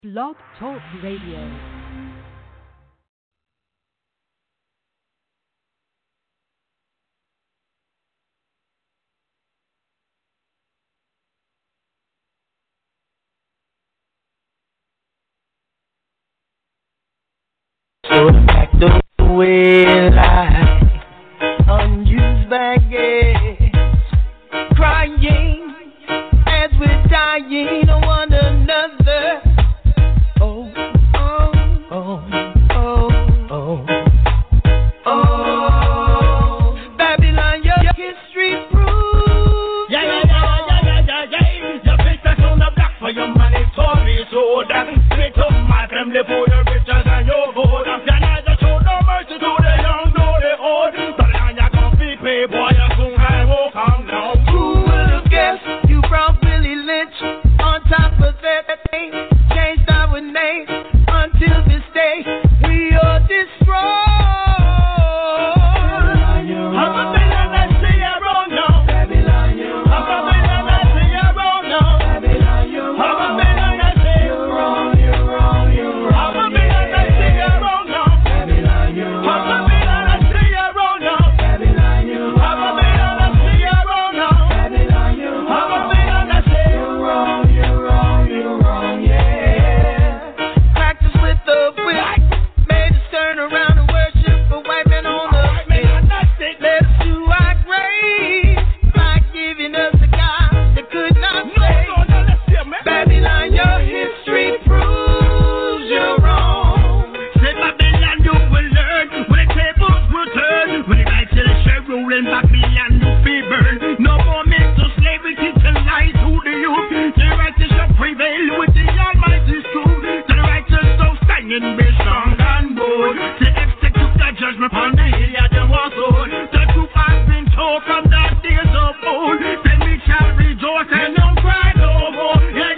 Blog Talk Radio. So back the way like unused baggage, crying as we're dying on one another. Oh, oh, oh, oh, oh, oh. Babylon, your history proves. Your pictures on the block for your money, Tory, so that straight up my family for your riches and your vote. Boy, you soon I will come down. Who would have guessed you brought Willie Lynch on top of that thing? Changed our name until this day we are destroyed. I'm a million that see you wrong now. Babylon, you wrong. I'm a million that see you wrong now. Babylon, you wrong. I'm a million that see you wrong. You're wrong. You're wrong. I'm a million that see you wrong now. Babylon, you wrong. I'm a million that see you wrong now. Babylon, you wrong. I'm a million that see you wrong now. Babylon, you wrong. I'm a million that see you wrong. You're wrong. You're wrong. Yeah. Practice with the whip. Made us turn around and worship a white man on the stick. Let us do our grace by giving us a God that could not save. Babylon, your history proves you're wrong. Say Babylon, you will learn when the tables will turn. When the knights of the share ruling Babylon, you be burned. No more mental slavery, teaching lies to the youth. The righteous shall prevail with the Almighty's truth. The righteous shall stand and be strong and bold. To execute the judgment upon the hill of the war sword. The truth has been told from the days of old. Then we shall rejoice and don't cry no more. Yeah.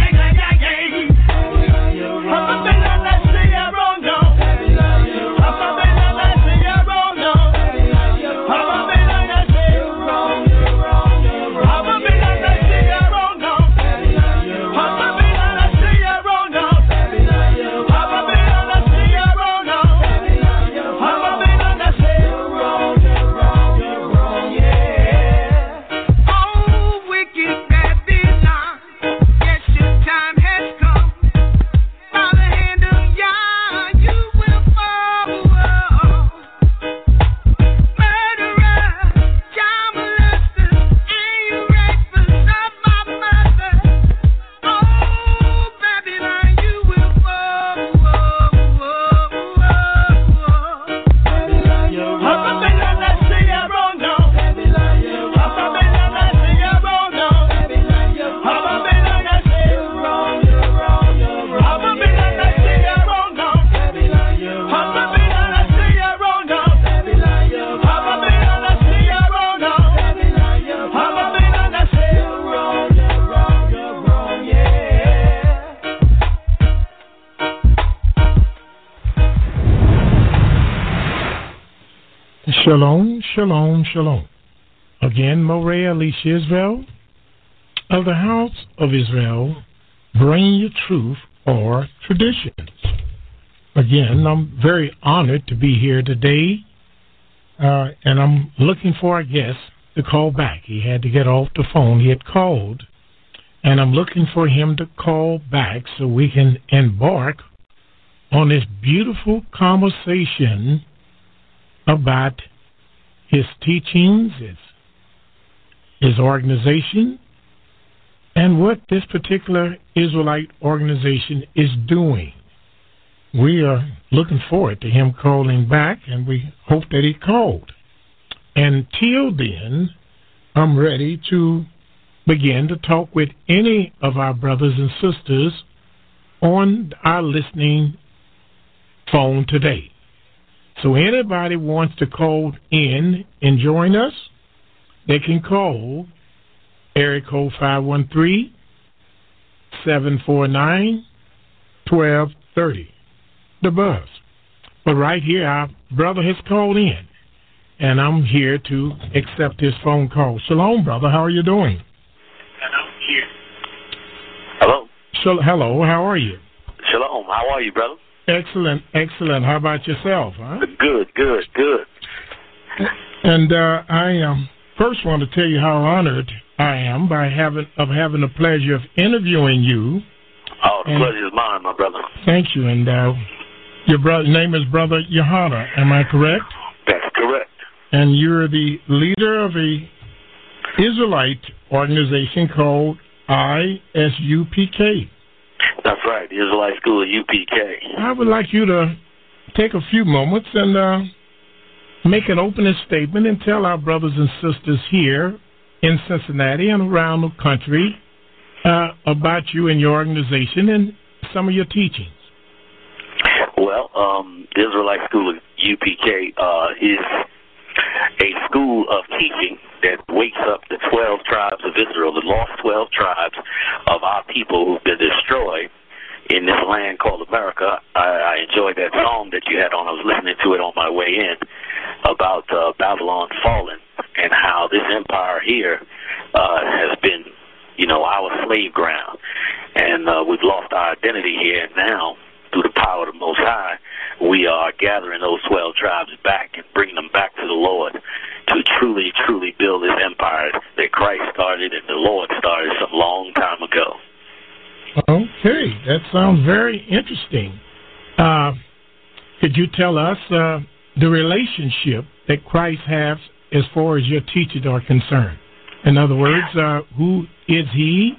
I'm a million that see you wrong now. I'm a million that see you wrong now. I'm a million that see you wrong. I'm a million that see you wrong now. I'm a million that see you wrong now. I'm a million that see you wrong now. I'm a million that see you wrong. You're wrong, yeah. Oh, wicked Babylon, yes, your time has come. By the hand of Yah, you will fall. Murderers, child molesters, and you rapers of my mother. Oh, Babylon, you will fall. Babylon, you're I'm a million that see you wrong now. Babylon, you're I'm a million that see you wrong now. Babylon, you're I'm a million that see you wrong. You're wrong. You're I'm a million that see you wrong now. Babylon, you're I'm a million that see you wrong now. Babylon, you're I'm a million that see you wrong now. Babylon, you're I'm a million that see you wrong. You're wrong, yeah. Shalom, shalom, shalom. Again, Moreh Alicia Israel of the House of Israel, bringing you truth or traditions. Again, I'm very honored to be here today, and I'm looking for a guest to call back. He had to get off the phone. He had called, and I'm looking for him to call back so we can embark on this beautiful conversation about his teachings, his organization, and what this particular Israelite organization is doing. We are looking forward to him calling back, and we hope that he called. Until then, I'm ready to begin to talk with any of our brothers and sisters on our listening phone today. So anybody wants to call in and join us, they can call area code 513-749-1230, the buzz. But right here, our brother has called in, and I'm here to accept his phone call. Shalom, brother. How are you doing? And I'm here. Hello. Hello, how are you? How are you, brother? Excellent, excellent. How about yourself? Huh? Good. And I first want to tell you how honored I am by having the pleasure of interviewing you. Oh, the pleasure is mine, my brother. Thank you. And your name is Brother Yohana, am I correct? That's correct. And you're the leader of a Israelite organization called ISUPK. That's right, the Israelite School of UPK. I would like you to take a few moments and make an opening statement and tell our brothers and sisters here in Cincinnati and around the country about you and your organization and some of your teachings. Well, the Israelite School of UPK is a school of teaching that wakes up the 12 tribes of Israel, the lost 12 tribes of our people who've been destroyed in this land called America. I enjoyed that song that you had on. I was listening to it on my way in about Babylon fallen and how this empire here has been, our slave ground. And we've lost our identity here. And now, through the power of the Most High, we are gathering those 12 tribes back and bringing them back to the Lord to truly, truly build this empire that Christ started and the Lord started some long time ago. Okay, that sounds very interesting. Could you tell us the relationship that Christ has as far as your teachings are concerned? In other words, who is he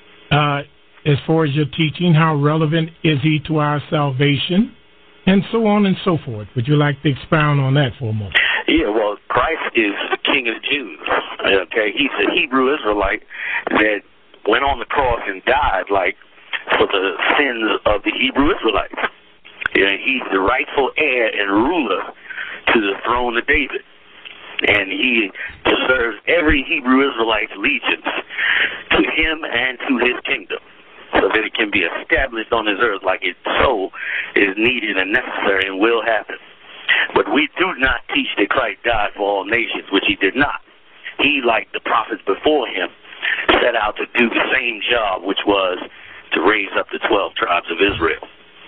as far as your teaching? How relevant is he to our salvation? And so on and so forth. Would you like to expound on that for a moment? Yeah, well, Christ is the King of the Jews. Okay, he's a Hebrew Israelite that went on the cross and died for the sins of the Hebrew Israelites. He's the rightful heir and ruler to the throne of David. And he deserves every Hebrew Israelite's allegiance to him and to his kingdom, so that it can be established on this earth like it so is needed and necessary and will happen. But we do not teach that Christ died for all nations, which he did not. He, like the prophets before him, set out to do the same job, which was to raise up the 12 tribes of Israel.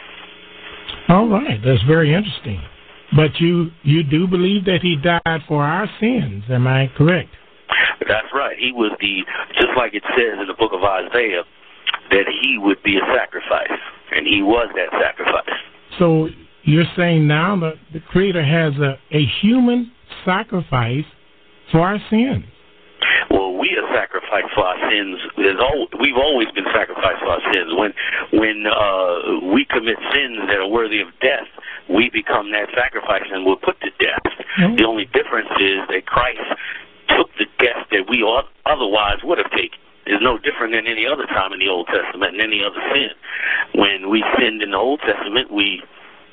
All right, that's very interesting. But you do believe that he died for our sins, am I correct? That's right. He was just like it says in the book of Isaiah, that he would be a sacrifice, and he was that sacrifice. So you're saying now that the Creator has a human sacrifice for our sins? Well, we are sacrificed for our sins. We've always been sacrificed for our sins. When we commit sins that are worthy of death, we become that sacrifice and we're put to death. Mm-hmm. The only difference is that Christ took the death that we otherwise would have taken. It's no different than any other time in the Old Testament and any other sin. When we sinned in the Old Testament, we,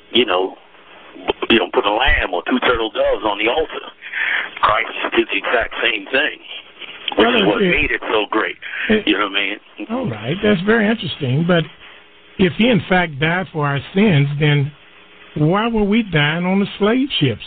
put a lamb or 2 turtle doves on the altar. Christ did the exact same thing, which is what made it so great. You know what I mean? All right, that's very interesting. But if he in fact died for our sins, then why were we dying on the slave ships?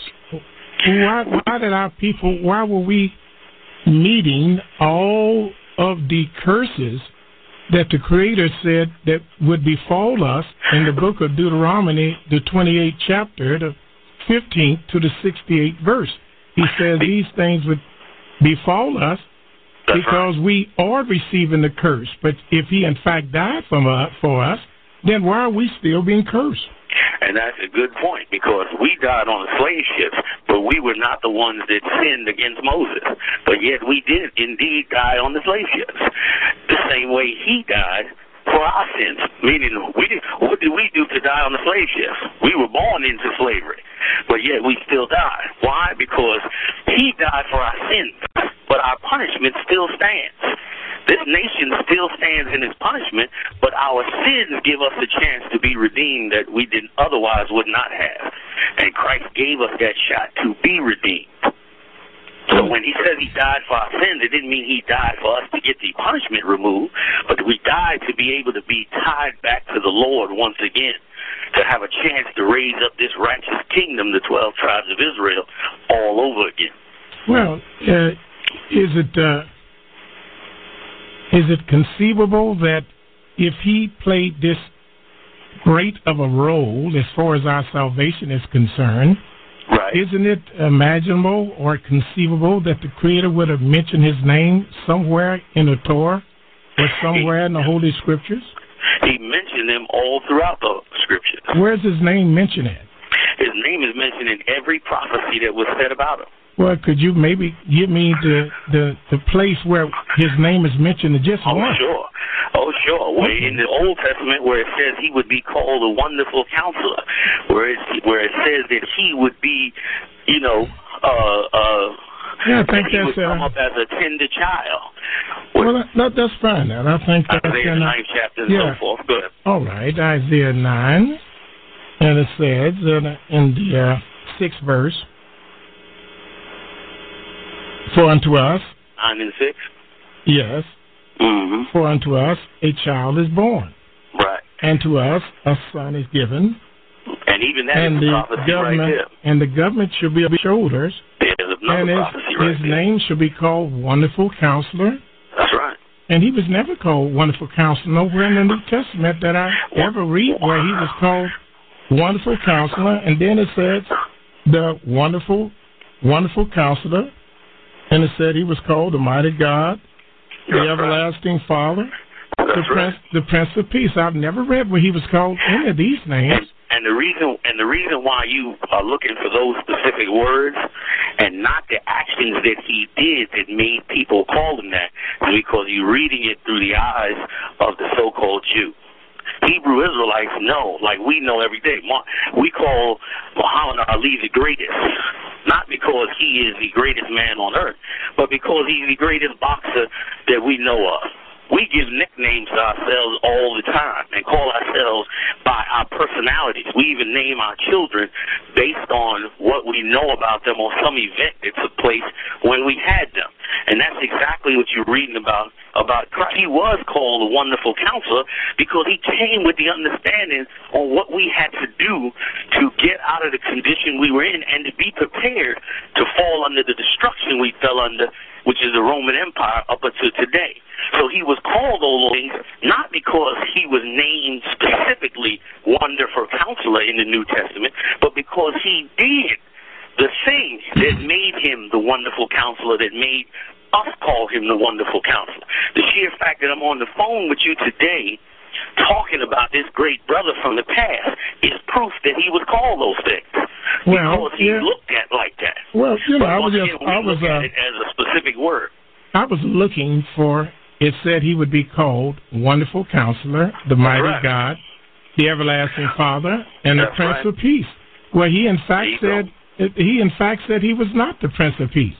Why were we meeting all of the curses that the Creator said that would befall us in the book of Deuteronomy, the 28th chapter, the 15th to the 68th verse? He says these things would befall us because we are receiving the curse. But if he in fact died for us, then why are we still being cursed? And that's a good point, because we died on the slave ships, but we were not the ones that sinned against Moses. But yet we did indeed die on the slave ships, the same way he died for our sins. Meaning, what did we do to die on the slave ships? We were born into slavery, but yet we still died. Why? Because he died for our sins, but our punishment still stands. This nation still stands in its punishment, but our sins give us a chance to be redeemed that we otherwise would not have. And Christ gave us that shot to be redeemed. So when he says he died for our sins, it didn't mean he died for us to get the punishment removed, but we died to be able to be tied back to the Lord once again, to have a chance to raise up this righteous kingdom, the 12 tribes of Israel, all over again. Well, is it conceivable that if he played this great of a role as far as our salvation is concerned, Right. isn't it imaginable or conceivable that the Creator would have mentioned his name somewhere in the Torah or somewhere in the Holy Scriptures? He mentioned them all throughout the Scriptures. Where's his name mentioned at? His name is mentioned in every prophecy that was said about him. Well, could you maybe give me the place where his name is mentioned in just one? Sure. Oh, sure. Well, in the Old Testament, where it says he would be called a wonderful counselor, where it says that he would be, Yeah, I think he that's would come up as a tender child. well. That's fine. Then I think that's Isaiah in 9th chapter and so forth. Good. All right, Isaiah 9, and it says in the 6th verse, "For unto us, 9 and 6. yes, Mm-hmm. for unto us a child is born, Right. and to us a son is given, And even that and is a the prophecy right government there. and the government shall be on his shoulders, There's another and prophecy right his there. name shall be called Wonderful Counselor." That's right. And he was never called Wonderful Counselor nowhere in the New Testament that I ever read where he was called Wonderful Counselor. And then it says the Wonderful Counselor, and it said he was called the Mighty God, the That's Everlasting Father, That's right. the Prince of Peace. I've never read where he was called any of these names. And the reason why you are looking for those specific words and not the actions that he did that made people call him that is because you're reading it through the eyes of the so-called Jew. Hebrew Israelites know, like we know every day. We call Muhammad Ali the greatest, not because he is the greatest man on earth, but because he's the greatest boxer that we know of. We give nicknames to ourselves all the time and call ourselves by our personalities. We even name our children based on what we know about them or some event that took place when we had them. And that's exactly what you're reading about Christ. He was called a wonderful counselor because he came with the understanding on what we had to do to get out of the condition we were in and to be prepared to fall under the destruction we fell under, which is the Roman Empire up until today. So he was called those things not because he was named specifically Wonderful Counselor in the New Testament, but because he did the thing that made him the Wonderful Counselor, that made us call him the Wonderful Counselor. The sheer fact that I'm on the phone with you today talking about this great brother from the past is proof that he was called those things. Because he looked at like that. Well, I was look at it as a specific word. I was looking for. It said he would be called Wonderful Counselor, the Mighty God, the Everlasting Father, and the Prince of Peace. Well, he in fact said he was not the Prince of Peace.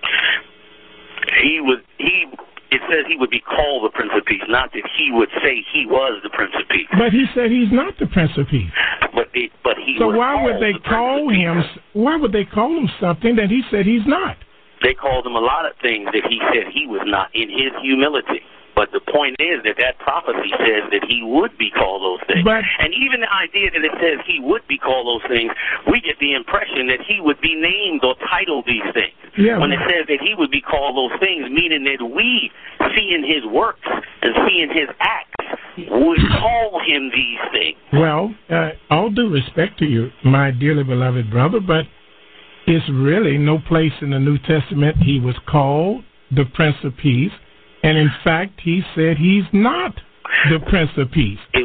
It says he would be called the Prince of Peace, not that he would say he was the Prince of Peace. But he said he's not the Prince of Peace. But he. So why would they call him? Why would they call him something that he said he's not? They called him a lot of things that he said he was not in his humility. But the point is that prophecy says that he would be called those things. And even the idea that it says he would be called those things, we get the impression that he would be named or titled these things. When it says that he would be called those things, meaning that we, seeing his works and seeing his acts, would call him these things. Well, all due respect to you, my dearly beloved brother, but it's really no place in the New Testament he was called the Prince of Peace. And in fact, he said he's not the Prince of Peace. He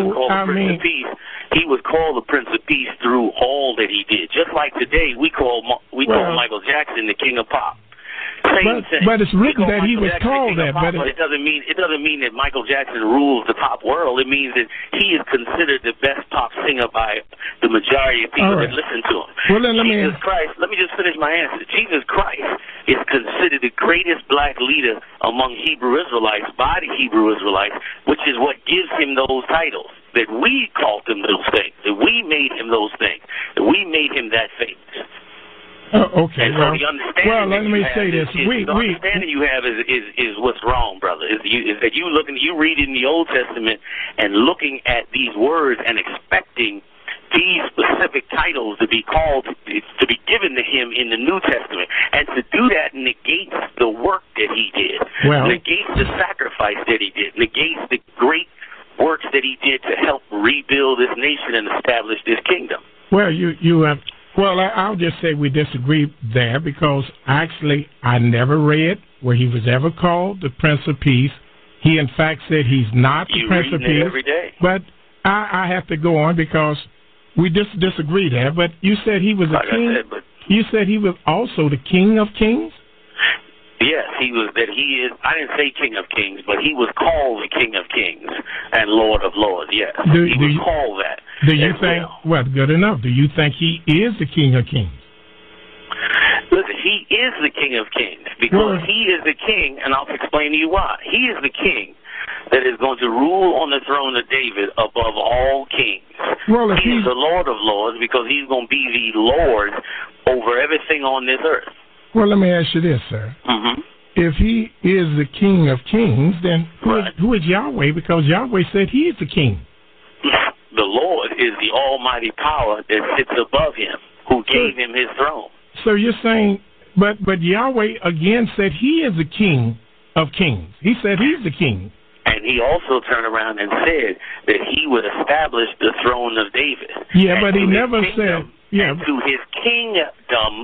was called the Prince of Peace through all that he did. Just like today, we call Michael Jackson the King of Pop. But it's written that he was called that. But it doesn't mean that Michael Jackson rules the pop world. It means that he is considered the best pop singer by the majority of people that listen to him. Well, then let me just finish my answer. Jesus Christ is considered the greatest black leader among Hebrew Israelites by the Hebrew Israelites, which is what gives him those titles. That we called him those things. That we made him those things. That we made him that famous. Okay. And so the understanding let me say this. The understanding you have is what's wrong, brother. Is that you read in the Old Testament and looking at these words and expecting these specific titles to be called, to be given to him in the New Testament, and to do that negates the work that he did, negates the sacrifice that he did, negates the great works that he did to help rebuild this nation and establish this kingdom. Well, I'll just say we disagree there because actually I never read where he was ever called the Prince of Peace. He, in fact, said he's not the Prince of Peace. Every day. But I have to go on because we disagree there. But you said he was a king. You said he was also the King of Kings? Yes, he was. That he is. I didn't say King of Kings, but he was called the King of Kings and Lord of Lords. Yes, he was called that. Do you think? Well, good enough. Do you think he is the King of Kings? Listen, he is the King of Kings because he is the king, and I'll explain to you why. He is the king that is going to rule on the throne of David above all kings. Well, if he is the Lord of Lords because he's going to be the Lord over everything on this earth. Well, let me ask you this, sir. Mm-hmm. If he is the King of Kings, then who is Yahweh? Because Yahweh said he is the king. The Lord is the almighty power that sits above him, who gave him his throne. So you're saying, but Yahweh again said he is the King of Kings. He said he's the king. And he also turned around and said that he would establish the throne of David. Yeah, but he never said... Yeah. To his kingdom,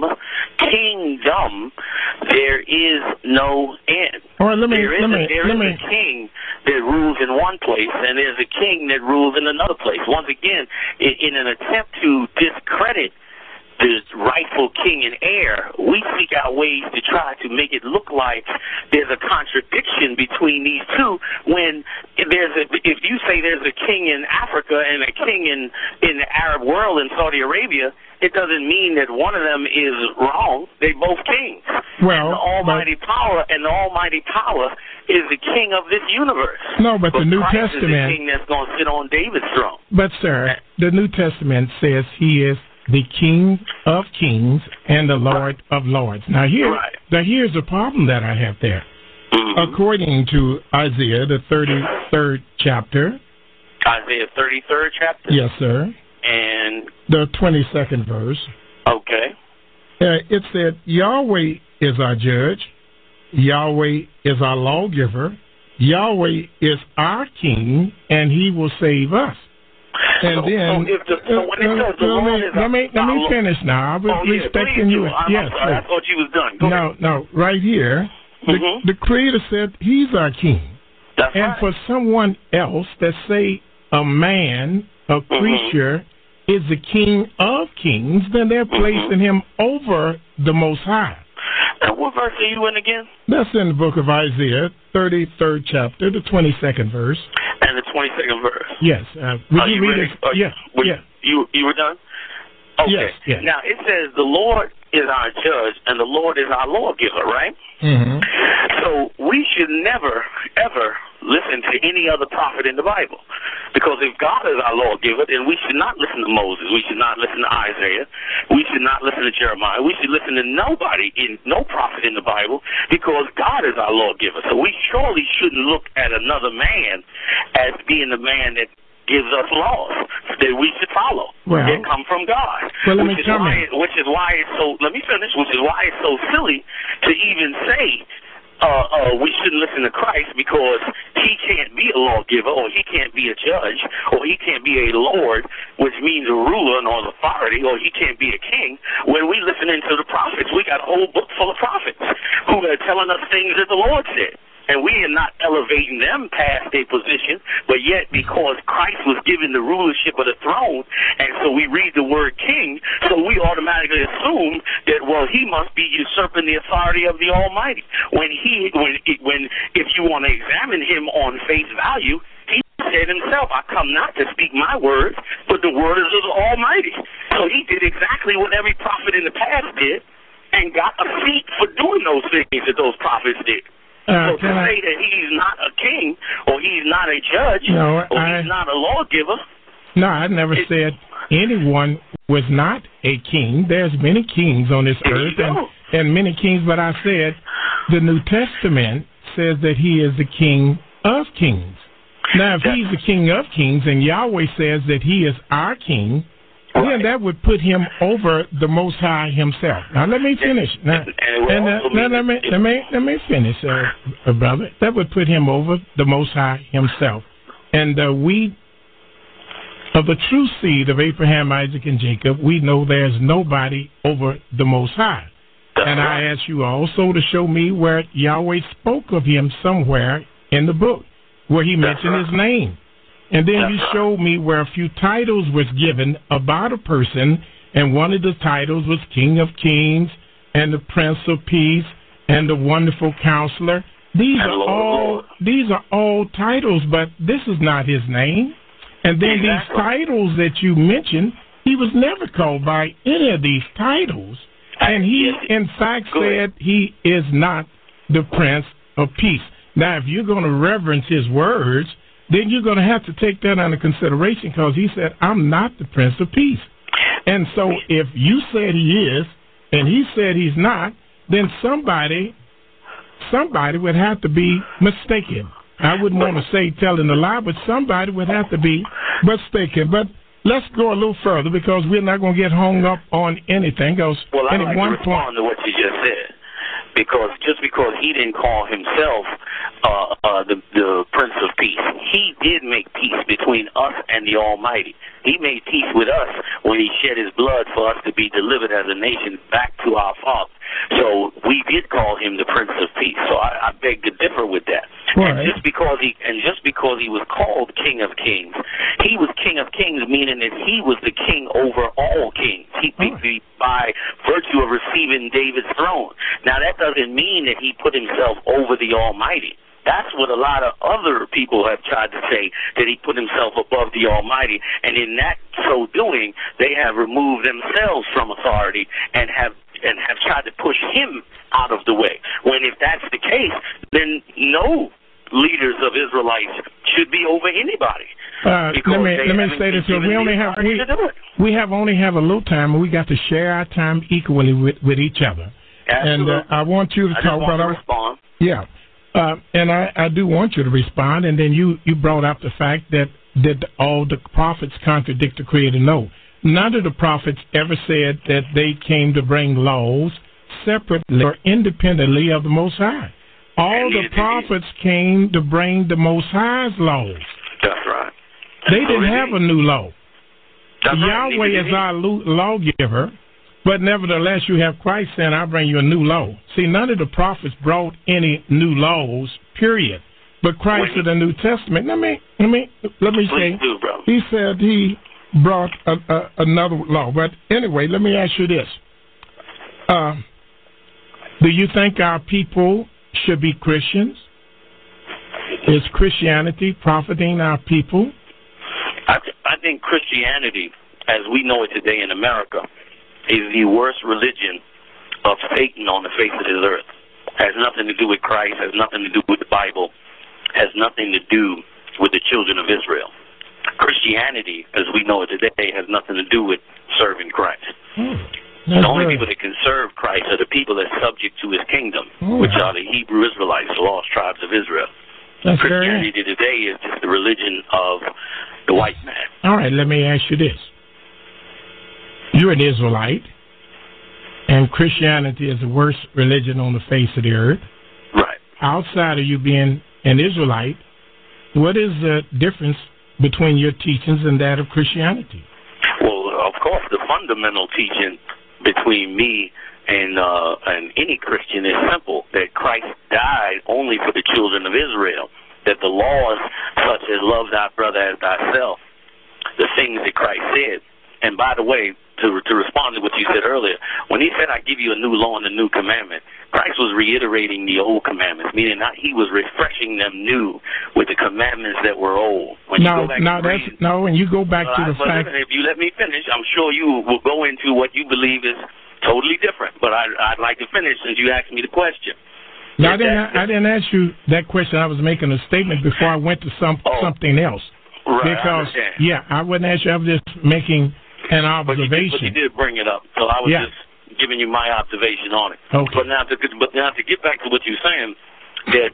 there is no end. All right, there is a king that rules in one place, and there's a king that rules in another place. Once again, in an attempt to discredit the rightful king and heir, we seek out ways to try to make it look like there's a contradiction between these two when if you say there's a king in Africa and a king in the Arab world in Saudi Arabia, it doesn't mean that one of them is wrong. They're both kings. Well, and the almighty power is the king of this universe. No, but the New Christ Testament is the king that's going to sit on David's throne. But sir, the New Testament says he is the King of Kings and the Lord of Lords. Now here's the problem that I have there. Mm-hmm. According to Isaiah, the 33rd chapter. Isaiah 33rd chapter? Yes, sir. And the 22nd verse. Okay. It said, Yahweh is our judge. Yahweh is our lawgiver. Yahweh is our king, and he will save us. And let me finish now. I was respecting you. Yes, I thought you was done. No, right here. The Creator said he's our king. That's right. For someone else that say a man, a creature, is the King of Kings, then they're placing him over the Most High. And what verse are you in again? That's in the book of Isaiah, 33rd chapter, the 22nd verse. And the 22nd verse. Yes. Would you read it? Yes. You were done? Okay. Yes. Now, it says the Lord is our judge and the Lord is our lawgiver, right? Mm-hmm. So we should never, ever listen to any other prophet in the Bible. Because if God is our lawgiver, then we should not listen to Moses. We should not listen to Isaiah. We should not listen to Jeremiah. We should listen to no prophet in the Bible because God is our lawgiver. So we surely shouldn't look at another man as being the man that gives us laws that we should follow that come from God. Well, which is why it's so silly to even say we shouldn't listen to Christ because he can't be a lawgiver or he can't be a judge or he can't be a Lord, which means a ruler and all authority, or he can't be a king. When we listen to the prophets, we got a whole book full of prophets who are telling us things that the Lord said. And we are not elevating them past their position, but yet because Christ was given the rulership of the throne, and so we read the word king, so we automatically assume that, well, he must be usurping the authority of the Almighty. When if you want to examine him on face value, he said himself, I come not to speak my words, but the words of the Almighty. So he did exactly what every prophet in the past did and got a seat for doing those things that those prophets did. So to say that he's not a king, or he's not a judge, he's not a lawgiver. No, I never said anyone was not a king. There's many kings on this earth and many kings, but I said the New Testament says that he is the King of Kings. Now, if he's the King of Kings and Yahweh says that he is our king, then that would put him over the Most High himself. Now let me finish. Let me finish, brother. That would put him over the Most High himself. And we, of the true seed of Abraham, Isaac, and Jacob, we know there's nobody over the Most High. And I ask you also to show me where Yahweh spoke of him somewhere in the book, where he mentioned his name. And then you showed me where a few titles was given about a person, and one of the titles was King of Kings and the Prince of Peace and the Wonderful Counselor. These are all titles, but this is not his name. And then these titles that you mentioned, he was never called by any of these titles. And he, in fact, said he is not the Prince of Peace. Now, if you're going to reverence his words, then you're going to have to take that under consideration, because he said, I'm not the Prince of Peace. And so if you said he is, and he said he's not, then somebody would have to be mistaken. I wouldn't want to say telling a lie, but somebody would have to be mistaken. But let's go a little further, because we're not going to get hung up on anything else. Well, I'd like to respond to what you just said, because just because he didn't call himself the Prince of Peace, he did make peace between us and the Almighty. He made peace with us when he shed his blood for us to be delivered as a nation back to our Father. So we did call him the Prince of Peace. So I beg to differ with that. Right. And just because he was called King of Kings, he was King of Kings, meaning that he was the king over all kings. He by virtue of receiving David's throne. Now that doesn't mean that he put himself over the Almighty. That's what a lot of other people have tried to say, that he put himself above the Almighty, and in that so doing, they have removed themselves from authority and have tried to push him out of the way. When if that's the case, then no leaders of Israelites should be over anybody. Let me say this here. We only have a little time, and we got to share our time equally with each other. Absolutely. And I want you to talk about respond. Yeah. And I do want you to respond, and then you brought up the fact that all the prophets contradict the Creator. No, none of the prophets ever said that they came to bring laws separately or independently of the Most High. All the prophets came to bring the Most High's laws. That's right. They didn't have a new law. Yahweh is our lawgiver. But nevertheless, you have Christ saying, I'll bring you a new law. See, none of the prophets brought any new laws, period. But Christ in the New Testament, let me say, he said he brought another law. But anyway, let me ask you this. Do you think our people should be Christians? Is Christianity profiting our people? I think Christianity, as we know it today in America, is the worst religion of Satan on the face of this earth. Has nothing to do with Christ, has nothing to do with the Bible, has nothing to do with the children of Israel. Christianity, as we know it today, has nothing to do with serving Christ. The only people that can serve Christ are the people that are subject to his kingdom, which are the Hebrew Israelites, the lost tribes of Israel. Christianity today is just the religion of the white man. All right, let me ask you this. You're an Israelite, and Christianity is the worst religion on the face of the earth. Right. Outside of you being an Israelite, what is the difference between your teachings and that of Christianity? Well, of course, the fundamental teaching between me and any Christian is simple, that Christ died only for the children of Israel, that the laws such as love thy brother as thyself, the things that Christ said. And by the way, to respond to what you said earlier, when he said, I give you a new law and a new commandment, Christ was reiterating the old commandments, meaning that he was refreshing them new with the commandments that were old. When you go back to the fact... If you let me finish, I'm sure you will go into what you believe is totally different. But I'd like to finish since you asked me the question. No, I didn't ask you that question. I was making a statement before I went to something else. Right, because, I wouldn't ask you. I was just making an observation. But you did bring it up, so I was just giving you my observation on it. Okay. But now to get back to what you're saying, that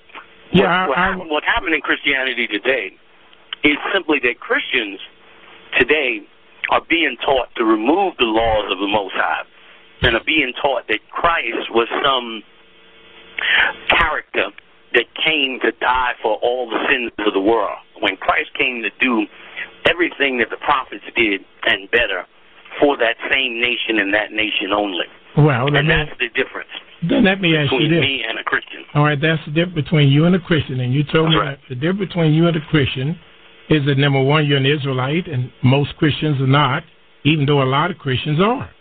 what happened in Christianity today is simply that Christians today are being taught to remove the laws of the Most High and are being taught that Christ was some character that came to die for all the sins of the world. When Christ came to do everything that the prophets did and better for that same nation and that nation only. Well, and that's the difference. Then let me ask you this. Between me and a Christian. All right, that's the difference between you and a Christian. And you told me that the difference between you and a Christian is that, number one, you're an Israelite, and most Christians are not, even though a lot of Christians are.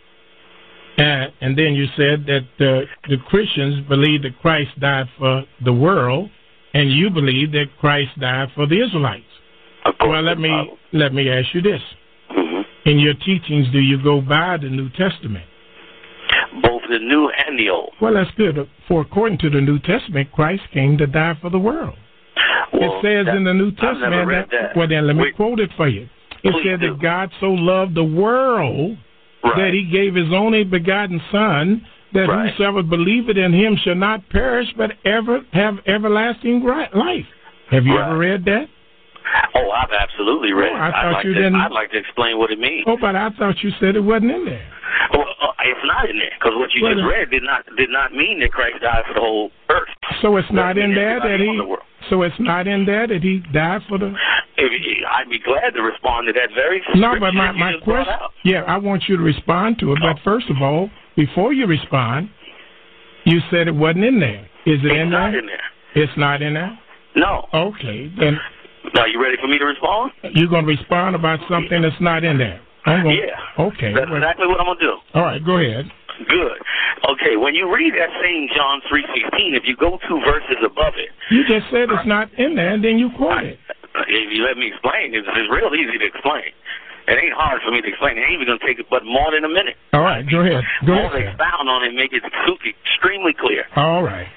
And then you said that the Christians believe that Christ died for the world, and you believe that Christ died for the Israelites. Well, let me ask you this. Mm-hmm. In your teachings, do you go by the New Testament? Both the New and the Old. Well, that's good. For according to the New Testament, Christ came to die for the world. Well, it says in the New Testament that. Well, then let me quote it for you. It said that God so loved the world that he gave his only begotten Son, that whosoever believeth in him shall not perish but ever have everlasting life. Have you ever read that? Oh, I've absolutely read it. I'd like to explain what it means. Oh, but I thought you said it wasn't in there. Well, it's not in there, because what you just read did not mean that Christ died for the whole earth. So it's not in there that he. So it's not in there that he died for the. I'd be glad to respond to that very. No, but my question. Yeah, I want you to respond to it. But first of all, before you respond, you said it wasn't in there. Is it in there? It's not in there. It's not in there? No. Okay, then. Are you ready for me to respond? You're going to respond about something that's not in there. Yeah. Okay. That's exactly what I'm going to do. All right, go ahead. Good. Okay, when you read that same John 3:16, if you go 2 verses above it. You just said it's not in there, and then you quote it. If you let me explain, it's real easy to explain. It ain't hard for me to explain. It ain't even going to take but more than a minute. All right, go ahead. I'll expound on it and make it extremely clear. All right.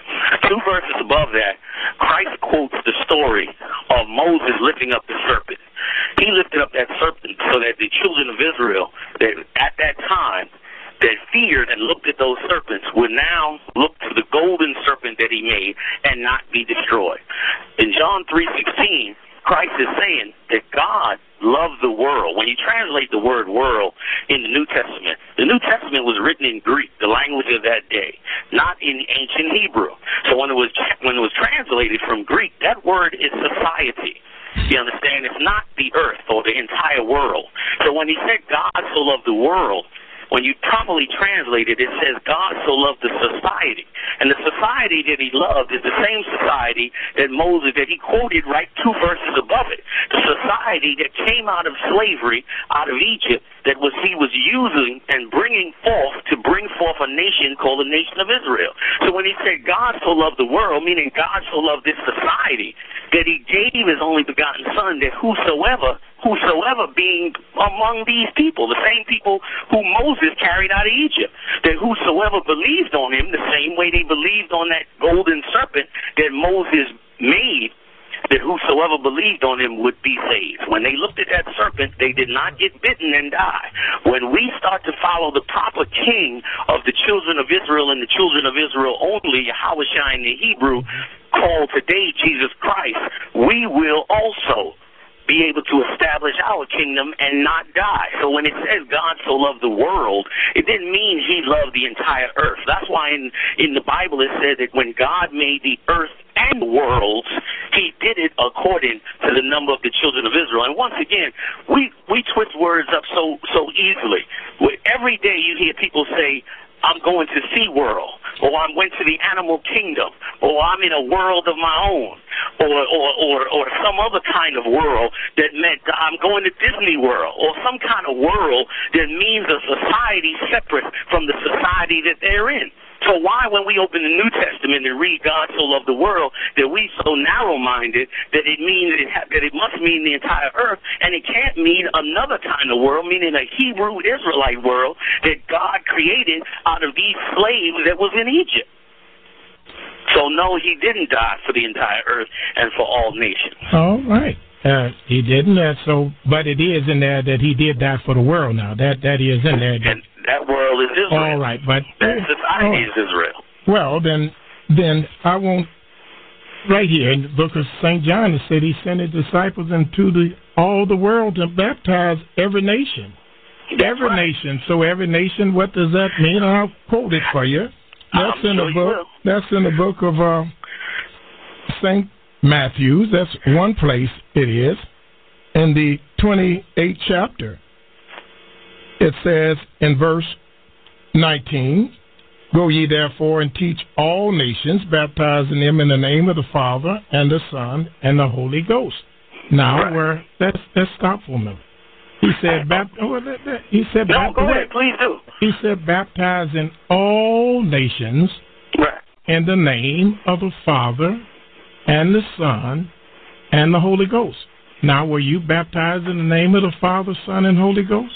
2 verses above that, Christ quotes the story of Moses lifting up the serpent. He lifted up that serpent so that the children of Israel, that at that time, that feared and looked at those serpents, would now look to the golden serpent that he made and not be destroyed. In John 3:16, Christ is saying that God loved the world. When you translate the word world in the New Testament was written in Greek, the language of that day, not in ancient Hebrew. So when it was translated from Greek, that word is society. You understand? It's not the earth or the entire world. So when he said God so loved the world, when you properly translate it, it says God so loved the society. And the society that he loved is the same society that Moses, that he quoted right 2 verses above it. The society that came out of slavery, out of Egypt, that he was using and bringing forth to bring forth a nation called the nation of Israel. So when he said God so loved the world, meaning God so loved this society, that he gave his only begotten Son, that whosoever being among these people, the same people who Moses carried out of Egypt, that whosoever believed on him, the same way they believed on that golden serpent that Moses made, that whosoever believed on him would be saved. When they looked at that serpent, they did not get bitten and die. When we start to follow the proper king of the children of Israel and the children of Israel only, Yahushua in the Hebrew, called today Jesus Christ, we will also be able to establish our kingdom and not die. So when it says God so loved the world, it didn't mean he loved the entire earth. That's why in the Bible it said that when God made the earth and the worlds, he did it according to the number of the children of Israel. And once again, we twist words up so easily. Every day you hear people say, I'm going to SeaWorld, or I went to the animal kingdom, or I'm in a world of my own, or some other kind of world that meant I'm going to Disney World, or some kind of world that means a society separate from the society that they're in. So why, when we open the New Testament and read God so loved the world, that we so narrow-minded that it means that it must mean the entire earth, and it can't mean another kind of world, meaning a Hebrew Israelite world that God created out of these slaves that was in Egypt. So no, he didn't die for the entire earth and for all nations. All right. He didn't. But it is in there that he did die for the world. Now that is in there. And that world is Israel. All right, but that society is Israel. Well, then I won't. Right here in the book of St. John, it said he sent his disciples into all the world to baptize every nation. Every nation. So every nation. What does that mean? I'll quote it for you. That's in the book. That's in the book of St. Matthew's, that's one place it is, in the 28th chapter. It says in verse 19, "Go ye therefore and teach all nations, baptizing them in the name of the Father and the Son and the Holy Ghost." Now, let's stop for a minute. He said, go ahead, please do. He said, baptizing all nations in the name of the Father and the Son and the Holy Ghost. Now, were you baptized in the name of the Father, Son, and Holy Ghost?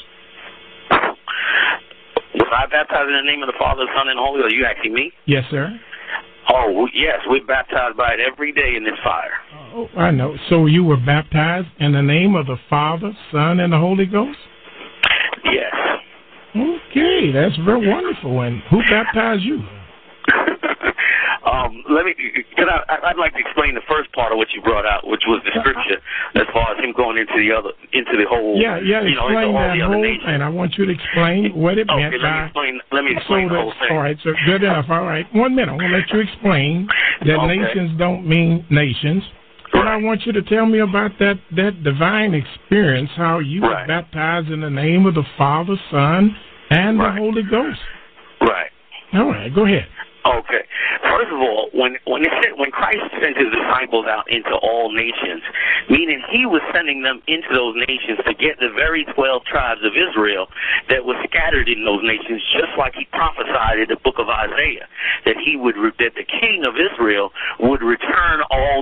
Was I baptized in the name of the Father, Son, and Holy Ghost? Are you asking me? Yes, sir. Oh, yes, we're baptized by it every day in this fire. Oh, I know. So you were baptized in the name of the Father, Son, and the Holy Ghost? Yes. Okay, that's very wonderful. And who baptized you? I'd like to explain the first part of what you brought out, which was the scripture, as far as him going into the whole, explain that whole thing. I want you to explain what it meant by. Let me explain the whole thing. All right, so good enough. All right, 1 minute. I'm going to let you explain that nations don't mean nations. But I want you to tell me about that divine experience, how you were baptized in the name of the Father, Son, and the Holy Ghost. Right. All right, go ahead. Okay. First of all, when Christ sent his disciples out into all nations, meaning he was sending them into those nations to get the very 12 tribes of Israel that were scattered in those nations, just like he prophesied in the book of Isaiah, that that the king of Israel would return all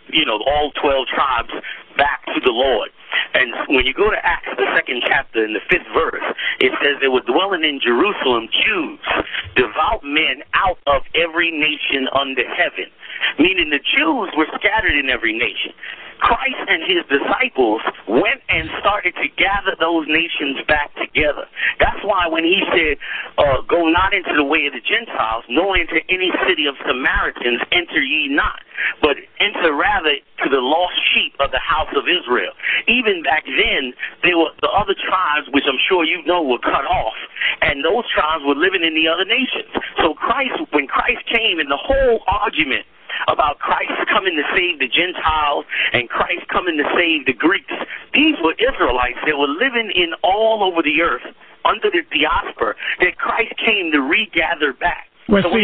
12 tribes back to the Lord. And when you go to Acts, the 2nd chapter, in the 5th verse, it says they were dwelling in Jerusalem Jews, devout men out of every nation under heaven. Meaning the Jews were scattered in every nation. Christ and his disciples went and started to gather those nations back together. That's why when he said, go not into the way of the Gentiles, nor into any city of Samaritans enter ye not, but enter rather to the lost sheep of the house of Israel. Even back then, there were the other tribes, which I'm sure you know were cut off, and those tribes were living in the other nations. So when Christ came, and the whole argument about Christ coming to save the Gentiles and Christ coming to save the Greeks, these were Israelites that were living in all over the earth under the diaspora that Christ came to regather back. Well, so see,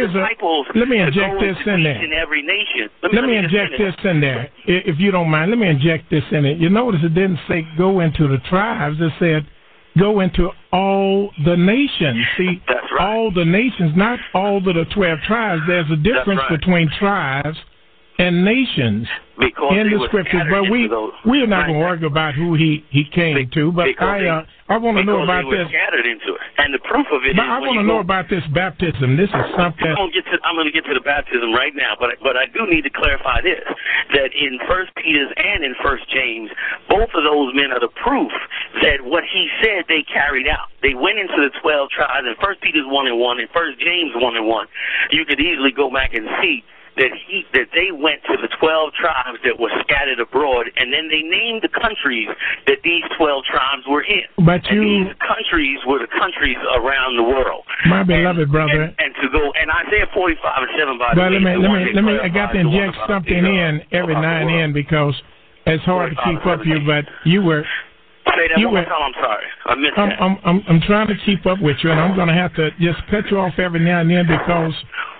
let me inject this in there. In every nation. Let me inject this in there, if you don't mind. Let me inject this in it. You notice it didn't say go into the tribes. It said go into all the nations. See, that's right. All the nations, not all of the 12 tribes. There's a difference between tribes and nations in the scriptures. But we're not going to argue about who he came to. But I want to know about this. Scattered into it, and the proof of it. But I want to know about this baptism. This is something. I'm going to get to the baptism right now, but I do need to clarify this: that in 1 Peter and in 1 James, both of those men are the proof that what he said they carried out. They went into the 12 tribes, and 1 Peter 1:1 and 1 James 1:1. You could easily go back and see that they went to the 12 tribes that were scattered abroad, and then they named the countries that these 12 tribes were in. These countries were the countries around the world. My beloved brother. And Isaiah 45:7, by the way. I got to inject something in every now and then because it's hard to keep up with you, but you were. Say that one more time. I'm sorry. I missed that. I'm trying to keep up with you, and I'm going to have to just cut you off every now and then because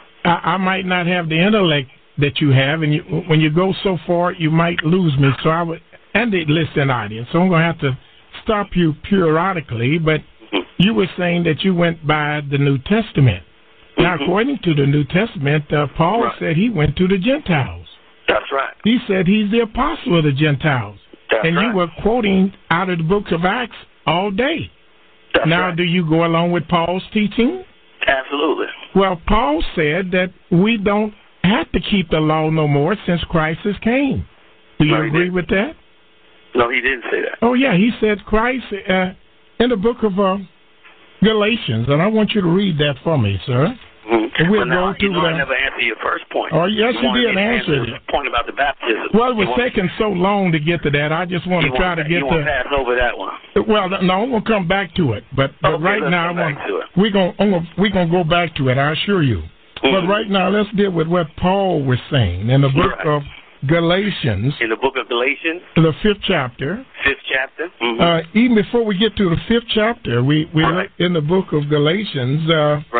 I might not have the intellect that you have, and when you go so far, you might lose me. So and the listening audience. So I'm going to have to stop you periodically. But you were saying that you went by the New Testament. Now, according to the New Testament, Paul said he went to the Gentiles. That's right. He said he's the apostle of the Gentiles. You were quoting out of the books of Acts all day. Now, do you go along with Paul's teaching? Absolutely. Well, Paul said that we don't have to keep the law no more since Christ has came. Do you agree with that? No, he didn't say that. Oh, yeah, he said Christ in the book of Galatians, and I want you to read that for me, sir. And we'll go to I never answered your first point. Oh, yes, you did answer the point about the baptism. Well, it was taking so long to get to that. I just want to try to get to. You want to pass over that one? Well, no, I'm going to come back to it. But right now, we're going to go back to it, I assure you. But right now, let's deal with what Paul was saying in the book of Galatians. In the book of Galatians? The 5th chapter. 5th chapter? Even before we get to the 5th chapter, we look in the book of Galatians,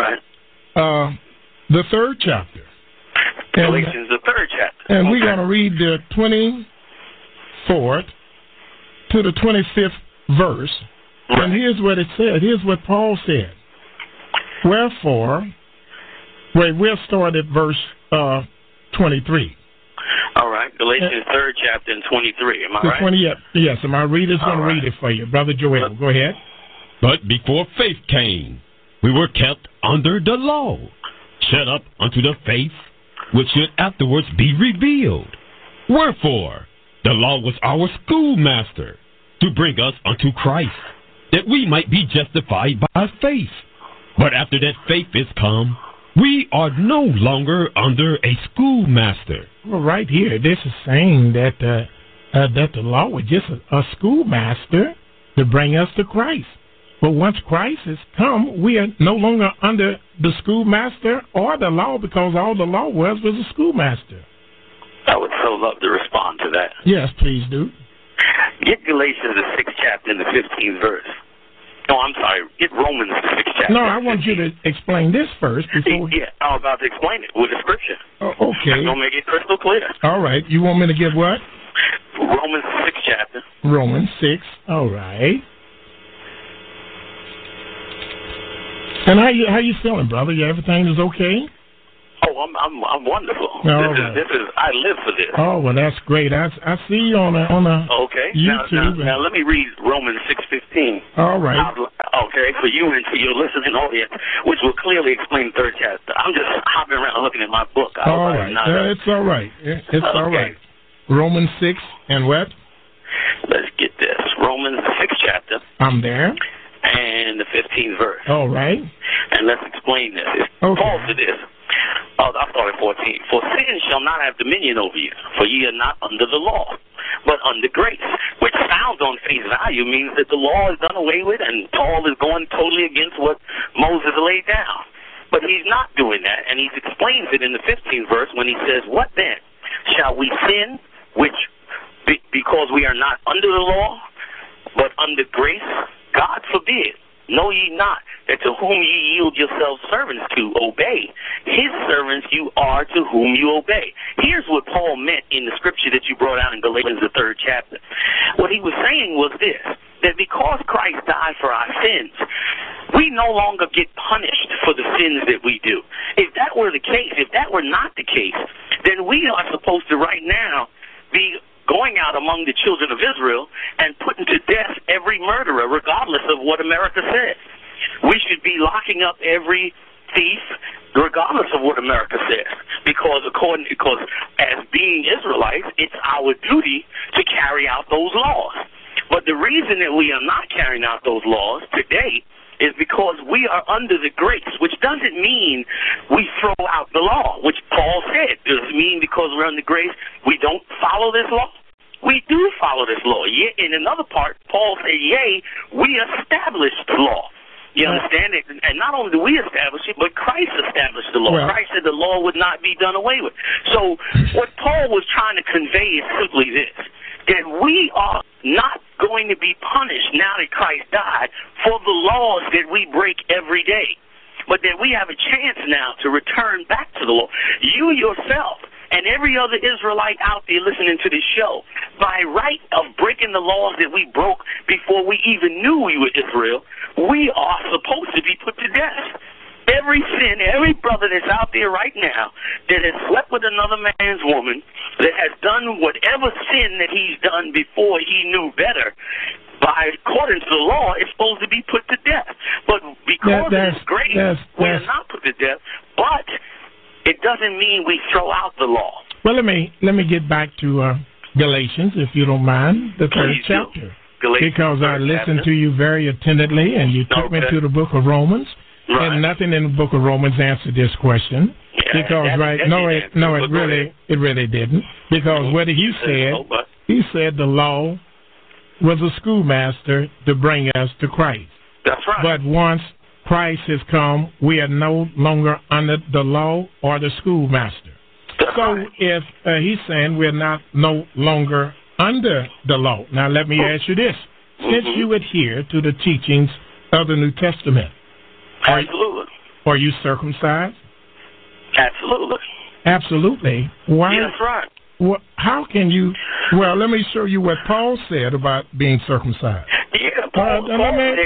the 3rd chapter. Galatians, the 3rd chapter. And we're going to read the 24th to the 25th verse. Right. And here's what it said. Here's what Paul said. Wherefore, we'll start at verse 23. All right. Galatians 3rd chapter and 23. Am I right? Yes. And my reader's going to read it for you. Brother Joel, go ahead. But before faith came, we were kept under the law, shut up unto the faith which should afterwards be revealed. Wherefore, the law was our schoolmaster to bring us unto Christ, that we might be justified by faith. But after that faith is come, we are no longer under a schoolmaster. Well, right here, this is saying that the law was just a schoolmaster to bring us to Christ. But once Christ has come, we are no longer under the schoolmaster or the law, because all the law was a schoolmaster. I would so love to respond to that. Yes, please do. Get Galatians, the 6th chapter, and the 15th verse. No, I'm sorry. Get Romans, the 6th chapter. No, I want you to explain this first before. Yeah, I'm about to explain it with the scripture. Oh, okay. I'm going to make it crystal clear. All right. You want me to get what? Romans, the 6th chapter. Romans 6. All right. And how you feeling, brother? Everything is okay? Oh, I'm wonderful. This is I live for this. Oh, well, that's great. I see you on a YouTube. Now let me read Romans 6:15. All right. Okay, for you and for your listening audience, which will clearly explain the 3rd chapter. I'm just hopping around looking at my book. All right. It's all right. It's all right. Romans 6 and what? Let's get this. Romans 6th chapter. I'm there. And the 15th verse. All right. And let's explain this. Paul to this. I'll start at 14. For sin shall not have dominion over you, for ye are not under the law, but under grace, which sounds on face value means that the law is done away with, and Paul is going totally against what Moses laid down. But he's not doing that, and he explains it in the 15th verse when he says, what then? Shall we sin, because we are not under the law, but under grace? God forbid. Know ye not that to whom ye yield yourselves servants to obey, his servants you are to whom you obey. Here's what Paul meant in the scripture that you brought out in Galatians, the 3rd chapter. What he was saying was this, that because Christ died for our sins, we no longer get punished for the sins that we do. If that were the case, if that were not the case, then we are supposed to right now be going out among the children of Israel and putting to death every murderer, regardless of what America says. We should be locking up every thief, regardless of what America says, because as being Israelites, it's our duty to carry out those laws. But the reason that we are not carrying out those laws today is because we are under the grace, which doesn't mean we throw out the law, which Paul said. Does it mean because we're under grace we don't follow this law? We do follow this law. In another part, Paul said, yea, we establish the law. You understand it? And not only do we establish it, but Christ established the law. Christ said the law would not be done away with. So what Paul was trying to convey is simply this, that we are not going to be punished now that Christ died for the laws that we break every day, but that we have a chance now to return back to the law. You yourself and every other Israelite out there listening to this show, by right of breaking the laws that we broke before we even knew we were Israel, we are supposed to be put to death. Every sin, every brother that's out there right now that has slept with another man's woman, that has done whatever sin that he's done before he knew better, according to the law, is supposed to be put to death. But because of His grace, we are not put to death. But it doesn't mean we throw out the law. Well, let me get back to Galatians, if you don't mind, the 3rd chapter. Because I listened to you very attentively, and you took me to the book of Romans. Right. And nothing in the book of Romans answered this question. Yeah, because it really didn't. Because what he said the law was a schoolmaster to bring us to Christ. That's right. But once Christ has come, we are no longer under the law or the schoolmaster. So if he's saying we're no longer under the law. Now let me ask you this. Since you adhere to the teachings of the New Testament, are you circumcised? Absolutely. Absolutely. Why? That's right. How can you? Well, let me show you what Paul said about being circumcised. Yeah, Paul said we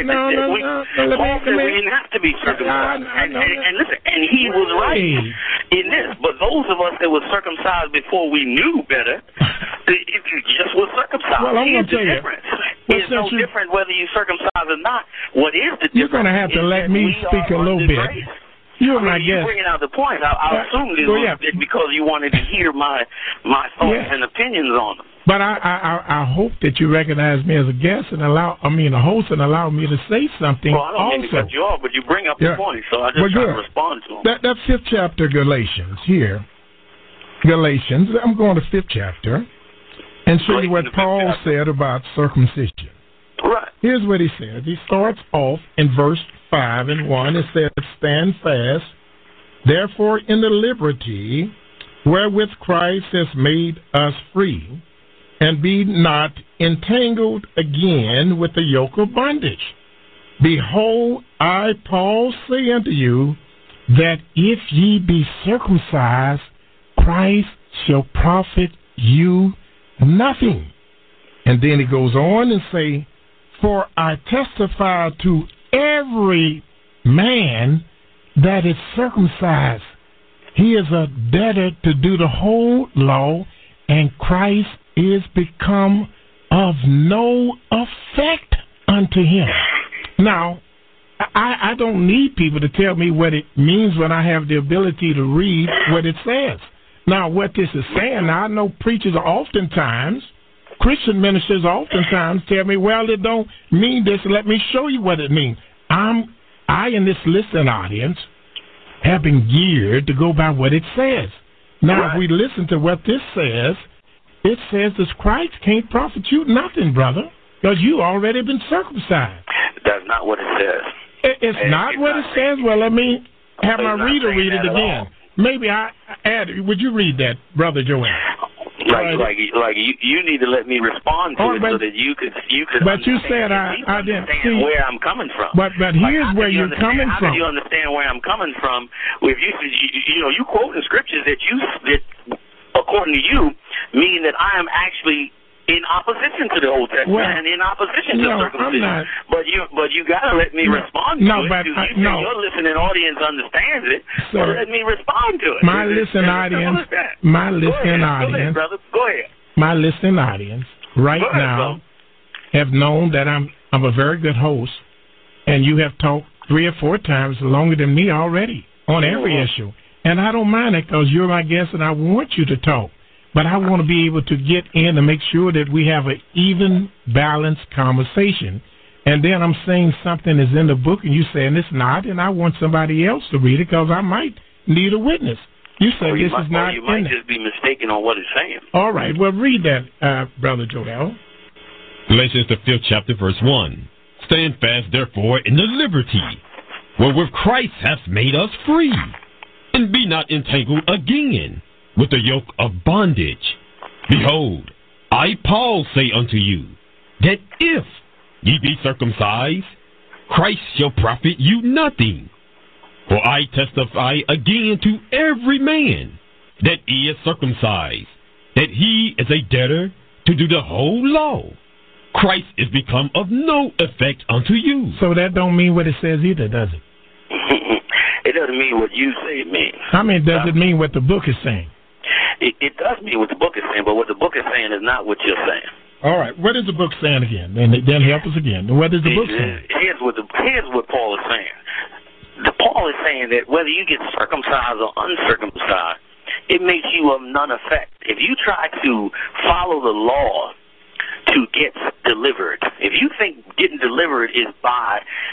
didn't have to be circumcised. And listen, and he was right in this. But those of us that were circumcised before we knew better, it just was circumcised. Well, I'm Here's going to tell the you. difference. It's no different whether you're circumcised or not. What is the difference? You're going to have to let me speak a little bit. You're bringing out the point. I assumed it was because you wanted to hear my thoughts and opinions on them. But I hope that you recognize me as a guest and a host and allow me to say something. Well, I don't mean to cut you off, but you bring up the point, so I just try to respond to them. That 5th chapter of Galatians here. Galatians, I'm going to 5th chapter and show you what Paul said about circumcision. Right. Here's what he says. He starts off in verse 5 and 1. It says, "Stand fast, therefore, in the liberty wherewith Christ has made us free, and be not entangled again with the yoke of bondage. Behold, I, Paul, say unto you, that if ye be circumcised, Christ shall profit you nothing." And then he goes on and say, "For I testify to every man that is circumcised, he is a debtor to do the whole law, and Christ is become of no effect unto him." Now, I don't need people to tell me what it means when I have the ability to read what it says. Now, what this is saying, I know preachers are oftentimes, Christian ministers oftentimes tell me, well, it don't mean this. Let me show you what it means. I in this listening audience, have been geared to go by what it says. Now, if we listen to what this says, it says that Christ can't profit you nothing, brother, because you already been circumcised. That's not what it says. It's not what it says? Well, let me have my reader read it again. Maybe I add it. Would you read that, Brother Joel? Like you need to let me respond to it so that you could. But you said I didn't see where I'm coming from. But here's where you're coming from. How do you understand where I'm coming from? If you quote the scriptures that according to you mean that I am actually in opposition to the Old Testament and in opposition to circumcision. But you gotta let me respond to it. Your listening audience understands it. So let me respond to it. My listening audience. Go ahead. My listening audience now have known that I'm a very good host, and you have talked 3 or 4 times longer than me already on every issue, and I don't mind it because you're my guest, and I want you to talk. But I want to be able to get in and make sure that we have an even, balanced conversation. And then I'm saying something is in the book, and you saying it's not, and I want somebody else to read it because I might need a witness. You say this is not in it. You might just be mistaken on what it's saying. All right. Well, read that, Brother Joel. Galatians, the 5th chapter, verse 1. "Stand fast, therefore, in the liberty wherewith Christ hath made us free, and be not entangled again with the yoke of bondage. Behold, I, Paul, say unto you, that if ye be circumcised, Christ shall profit you nothing. For I testify again to every man that is circumcised, that he is a debtor to do the whole law. Christ is become of no effect unto you." So that don't mean what it says either, does it? It doesn't mean what you say it means. I mean, does it mean what the book is saying? It does mean what the book is saying, but what the book is saying is not what you're saying. All right. What is the book saying again? And then help us again. What is the book saying? Here's what Paul is saying. Paul is saying that whether you get circumcised or uncircumcised, it makes you of none effect. If you try to follow the law to get delivered, if you think getting delivered is by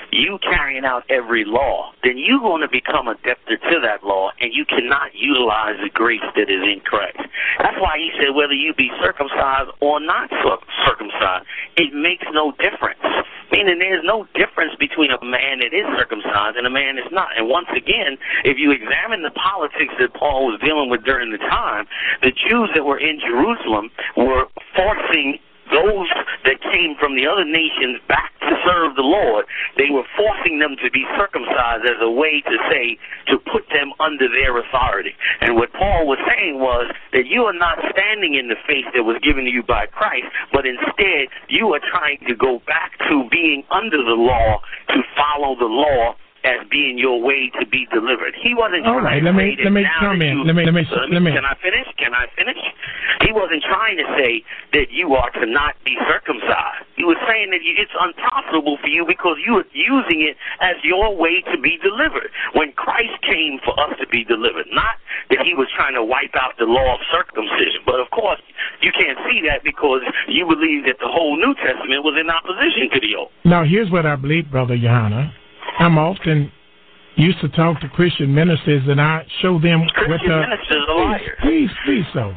you carrying out every law, then you're going to become a debtor to that law, and you cannot utilize the grace that is in Christ. That's why he said whether you be circumcised or not circumcised, it makes no difference. Meaning there's no difference between a man that is circumcised and a man that's not. And once again, if you examine the politics that Paul was dealing with during the time, the Jews that were in Jerusalem were forcing those that came from the other nations back to serve the Lord. They were forcing them to be circumcised as a way to say, to put them under their authority. And what Paul was saying was that you are not standing in the faith that was given to you by Christ, but instead you are trying to go back to being under the law, to follow the law as being your way to be delivered. He wasn't all right, let me comment. Let me. Can I finish? He wasn't trying to say that you are to not be circumcised. He was saying that it's unprofitable for you because you are using it as your way to be delivered. When Christ came for us to be delivered, not that he was trying to wipe out the law of circumcision. But of course, you can't see that because you believe that the whole New Testament was in opposition to the old. Now, here's what I believe, Brother Johanna. I'm often used to talk to Christian ministers, and I show them Christian ministers are liars. Please, so.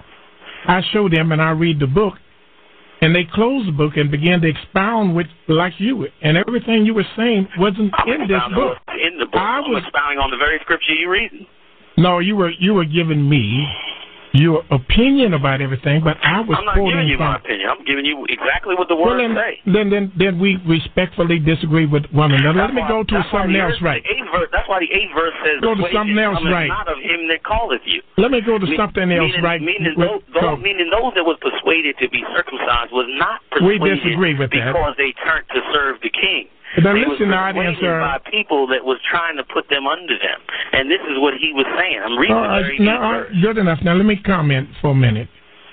I show them, and I read the book, and they close the book and begin to expound with, like you, and everything you were saying wasn't in this book. In the book, I'm expounding on the very scripture you're reading. No, you were giving me your opinion about everything, but I was I'm not giving you my opinion. I'm giving you exactly what the words say. Then we respectfully disagree with one another. Let me go to something else right. That's why the 8th verse says, go to something else right. Not of him that calleth you. Let me go to something else right. Meaning those that was persuaded to be circumcised was not persuaded we disagree with because they turned to serve the king. Now they listen, was persuaded by people that was trying to put them under them. And this is what he was saying. I'm reading the very verse. Good enough. Now let me comment for a minute.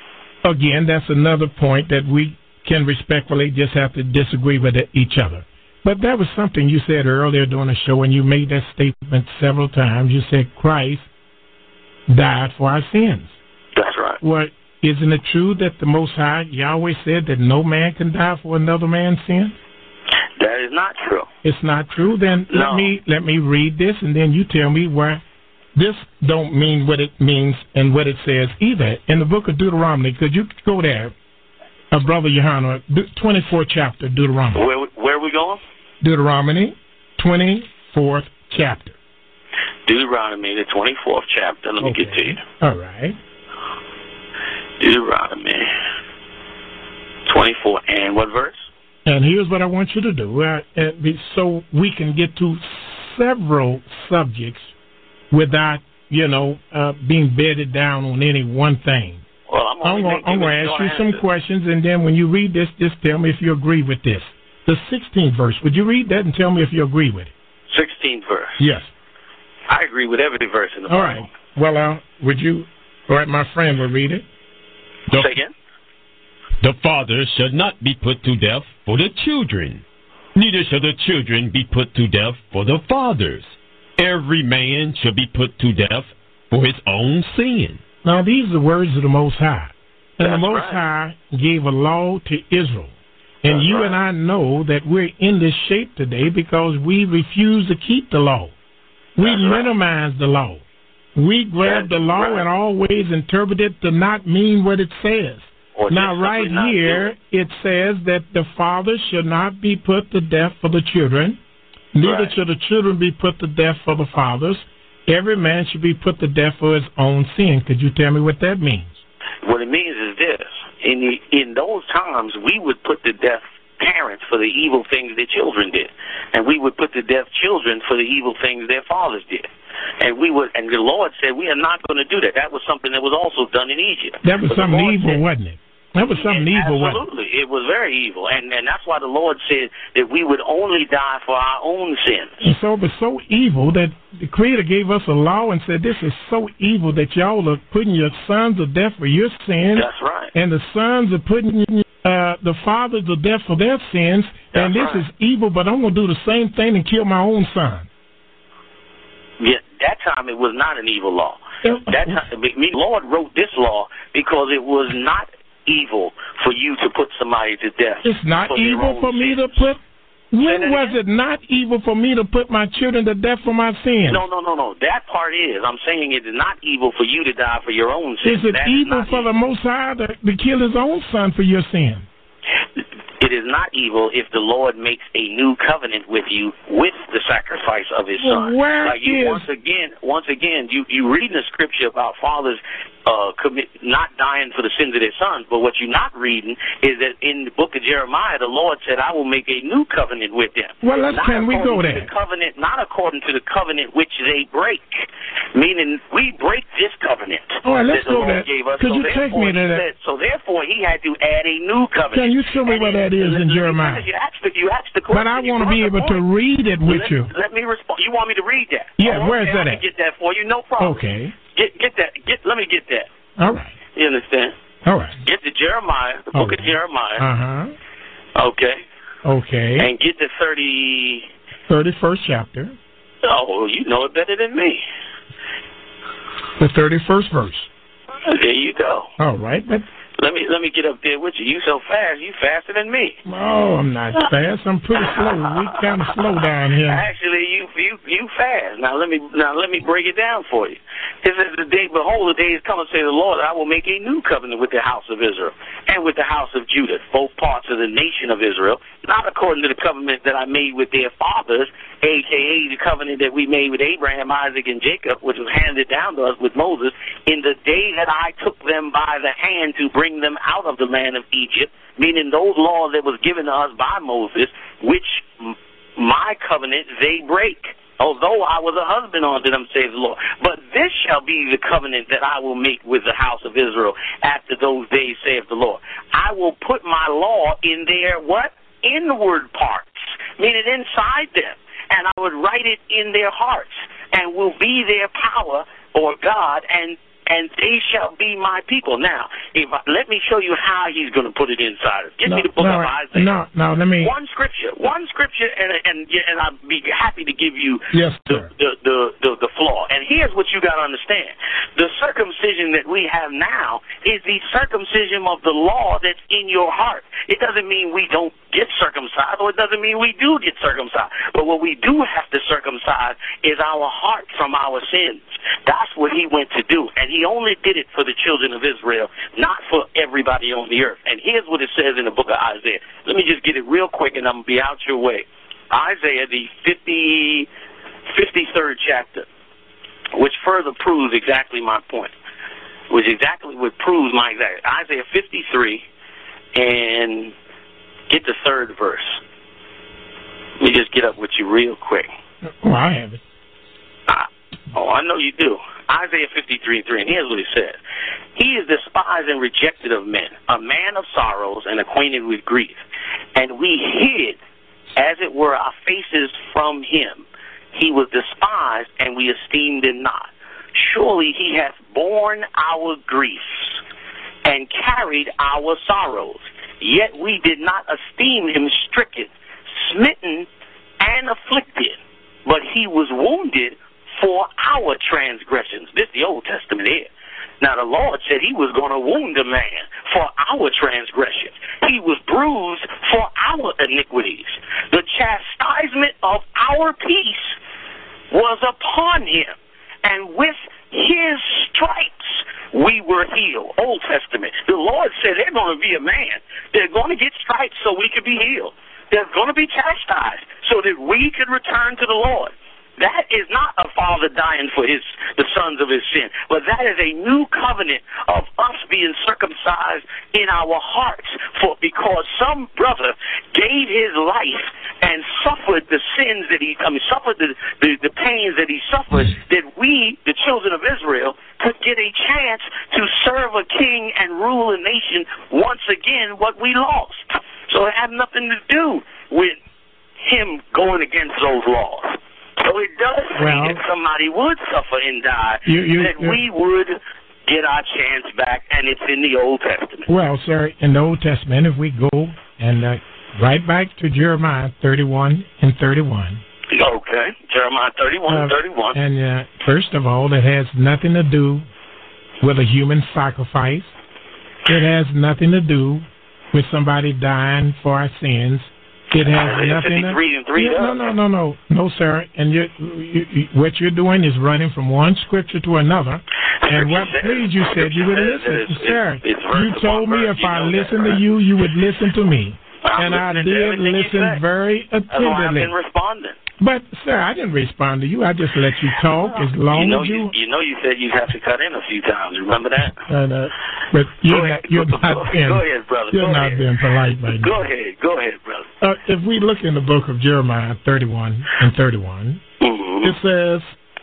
Again, that's another point that we can respectfully just have to disagree with each other. But that was something you said earlier during the show, and you made that statement several times. You said Christ died for our sins. That's right. Well, isn't it true that the Most High, Yahweh, said that no man can die for another man's sin? That is not true. It's not true? Then no. let me read this, and then you tell me why this don't mean what it means and what it says either. In the book of Deuteronomy, could you go there, Brother Johanna, 24th chapter, Deuteronomy. Where are we going? Deuteronomy, 24th chapter. Deuteronomy, the 24th chapter. Let me get to you. All right. Deuteronomy 24, and what verse? And here's what I want you to do, so we can get to several subjects without, being bedded down on any one thing. Well, I'm going to ask you some questions, and then when you read this, just tell me if you agree with this. The 16th verse, would you read that and tell me if you agree with it? 16th verse. Yes. I agree with every verse in the Bible. All right. Well, would you, all right, my friend will read it. Say again? The father shall not be put to death for the children, neither shall the children be put to death for the fathers. Every man shall be put to death for his own sin. Now, these are the words of the Most High. And the Most right. High gave a law to Israel. And you and I know that we're in this shape today because we refuse to keep the law. We minimize the law. We grab the law and always interpret it to not mean what it says. Now, right here, it says that the father should not be put to death for the children, neither should the children be put to death for the fathers. Every man should be put to death for his own sin. Could you tell me what that means? What it means is this. In those times, we would put to death parents for the evil things their children did. And we would put to death children for the evil things their fathers did. And the Lord said, we are not going to do that. That was something that was also done in Egypt. That was something evil, wasn't it? That was something evil, wasn't it? Absolutely. It was very evil. And that's why the Lord said that we would only die for our own sins. And so it was so evil that the Creator gave us a law and said, this is so evil that y'all are putting your sons to death for your sins. That's right. And the sons are putting the fathers to death for their sins. And this is evil, but I'm going to do the same thing and kill my own son. Yeah, that time it was not an evil law. That time, the Lord wrote this law because it was not evil for you to put somebody to death. It's not evil for me to put When was it not evil for me to put my children to death for my sins? No. That part is. I'm saying it is not evil for you to die for your own sins. Is it evil for the Most High to kill his own son for your sin? It is not evil if the Lord makes a new covenant with you with the sacrifice of his son. Once again, you read in the scripture about fathers not dying for the sins of their sons, but what you're not reading is that in the book of Jeremiah, the Lord said, I will make a new covenant with them. Well, can we go there? Not according to the covenant which they break, meaning we break this covenant. All right, let's go there. Could you take me to that? So therefore, he had to add a new covenant. Can you show me where that is in Jeremiah? You asked the question. But I want to be able to read it with you. Let me respond. You want me to read that? Yeah, where is that at? I can get that for you, no problem. Okay. Get that. Let me get that. All right. You understand? All right. Get to Jeremiah, the book of Jeremiah. Uh-huh. Okay. Okay. And get to 31st chapter. Oh, you know it better than me. The 31st verse. There you go. All right. But let me get up there with you. You so fast. You faster than me. Oh, I'm not fast. I'm pretty slow. We kind of slow down here. Actually, you fast. Now let me break it down for you. It says, behold, the day is coming, say the Lord, I will make a new covenant with the house of Israel and with the house of Judah, both parts of the nation of Israel, not according to the covenant that I made with their fathers, a.k.a. the covenant that we made with Abraham, Isaac, and Jacob, which was handed down to us with Moses, in the day that I took them by the hand to bring them out of the land of Egypt, meaning those laws that was given to us by Moses, which my covenant they break. Although I was a husband unto them, says the Lord. But this shall be the covenant that I will make with the house of Israel after those days, saith the Lord. I will put my law in their what? Inward parts, meaning inside them. And I would write it in their hearts, and will be their power, or God, and they shall be my people. Now, let me show you how he's going to put it inside us. Give me the book of Isaiah. No, let me. One scripture, and I'd be happy to give you the flaw. And here's what you got to understand: the circumcision that we have now is the circumcision of the law that's in your heart. It doesn't mean we don't get circumcised, or it doesn't mean we do get circumcised. But what we do have to circumcise is our heart from our sins. That's what he went to do, and he only did it for the children of Israel, not for everybody on the earth. And here's what it says in the book of Isaiah. Let me just get it real quick, and I'm going to be out your way. Isaiah, the 53rd chapter, which further proves exactly my point, which exactly what proves my exact. Isaiah 53, and get the 3rd verse. Let me just get up with you real quick. Oh, I have it. I know you do. Isaiah 53:3, and here's what it says. He is despised and rejected of men, a man of sorrows and acquainted with grief. And we hid, as it were, our faces from him. He was despised, and we esteemed him not. Surely he hath borne our griefs and carried our sorrows. Yet we did not esteem him stricken, smitten, and afflicted. But he was wounded for our transgressions. This is the Old Testament here. Now the Lord said he was going to wound a man for our transgressions. He was bruised for our iniquities. The chastisement of our peace was upon him, and with his stripes we were healed. Old Testament. The Lord said they're going to be a man. They're going to get stripes so we could be healed. They're going to be chastised so that we could return to the Lord. That is not a father dying for the sons of his sin, but that is a new covenant of us being circumcised in our hearts, because some brother gave his life and suffered the sins that suffered the pains that he suffered, that we, the children of Israel, could get a chance to serve a king and rule a nation once again, what we lost. So it had nothing to do with him going against those laws. So it does say that somebody would suffer and die, that we would get our chance back, and it's in the Old Testament. Well, sir, in the Old Testament, if we go and right back to Jeremiah 31 and 31. Okay, Jeremiah 31 and 31. And first of all, it has nothing to do with a human sacrifice. It has nothing to do with somebody dying for our sins. It has nothing. No, sir. And what you're doing is running from one scripture to another. And what please you said you would listen, sir. You told me if I listened to you, you would listen to me, and I did listen very attentively. That's why I've been responding. But, sir, I didn't respond to you. I just let you talk as long as you... You said you'd have to cut in a few times. Remember that? But you're not being... Go ahead, brother. You're not being polite right now. Go ahead, brother. If we look in the book of Jeremiah 31 and 31, it says,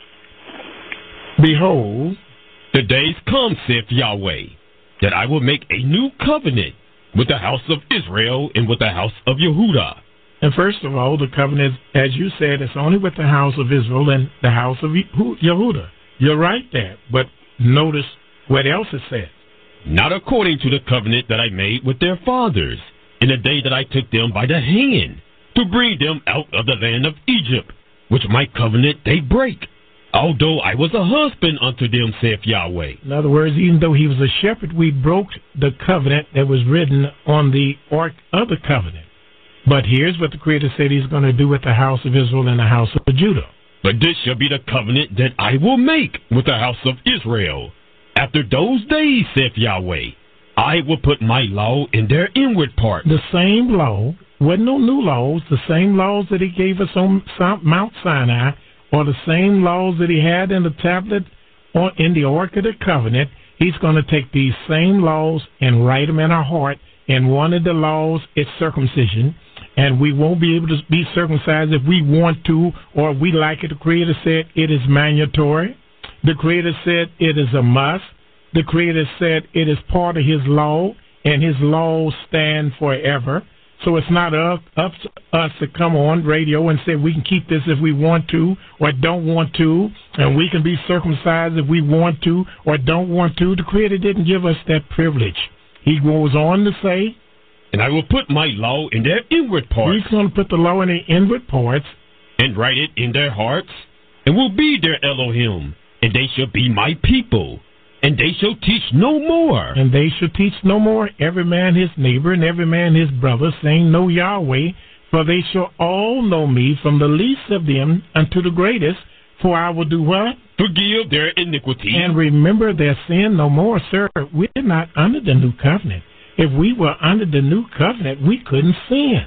Behold, the days come, saith Yahweh, that I will make a new covenant with the house of Israel and with the house of Yehudah. And first of all, the covenant, as you said, is only with the house of Israel and the house of Yehudah. You're right there. But notice what else it says. Not according to the covenant that I made with their fathers in the day that I took them by the hand to bring them out of the land of Egypt, which my covenant they break, although I was a husband unto them, saith Yahweh. In other words, even though he was a shepherd, we broke the covenant that was written on the ark of the covenant. But here's what the Creator said he's going to do with the house of Israel and the house of Judah. But this shall be the covenant that I will make with the house of Israel. After those days, saith Yahweh, I will put my law in their inward part. The same law, wasn't no new laws, the same laws that he gave us on Mount Sinai, or the same laws that he had in the tablet or in the Ark of the Covenant. He's going to take these same laws and write them in our heart. And one of the laws is circumcision. And we won't be able to be circumcised if we want to or we like it. The Creator said it is mandatory. The Creator said it is a must. The Creator said it is part of His law, and His laws stand forever. So it's not up to us to come on radio and say we can keep this if we want to or don't want to, and we can be circumcised if we want to or don't want to. The Creator didn't give us that privilege. He goes on to say, and I will put my law in their inward parts. He's going to put the law in their inward parts. And write it in their hearts, and will be their Elohim, and they shall be my people, and they shall teach no more. And they shall teach no more, every man his neighbor, and every man his brother, saying, Know Yahweh, for they shall all know me, from the least of them unto the greatest, for I will do what? Forgive their iniquity. And remember their sin no more. Sir, we're not under the new covenant. If we were under the new covenant, we couldn't sin.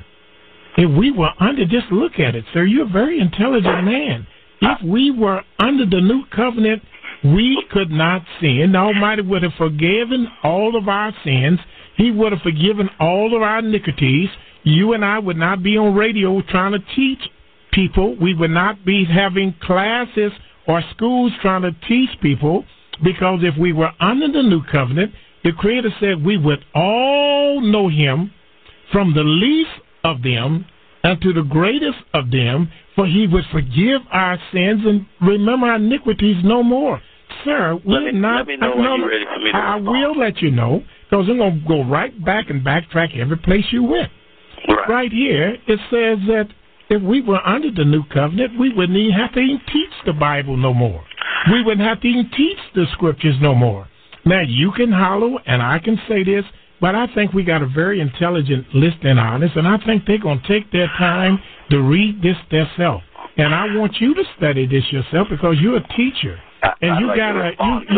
If we were under, just look at it, sir. You're a very intelligent man. If we were under the new covenant, we could not sin. The Almighty would have forgiven all of our sins. He would have forgiven all of our iniquities. You and I would not be on radio trying to teach people. We would not be having classes or schools trying to teach people, because if we were under the new covenant, the Creator said we would all know Him, from the least of them unto the greatest of them, for He would forgive our sins and remember our iniquities no more. Sir, we're not... Let me know when you're ready for me to I will let you know, because I'm going to go right back and backtrack every place you went. Right here, it says that if we were under the new covenant, we wouldn't even have to even teach the Bible no more. We wouldn't have to even teach the Scriptures no more. Now, you can holler, and I can say this, but I think we got a very intelligent listening audience, and I think they're going to take their time to read this themselves. And I want you to study this yourself, because you're a teacher. And you got to,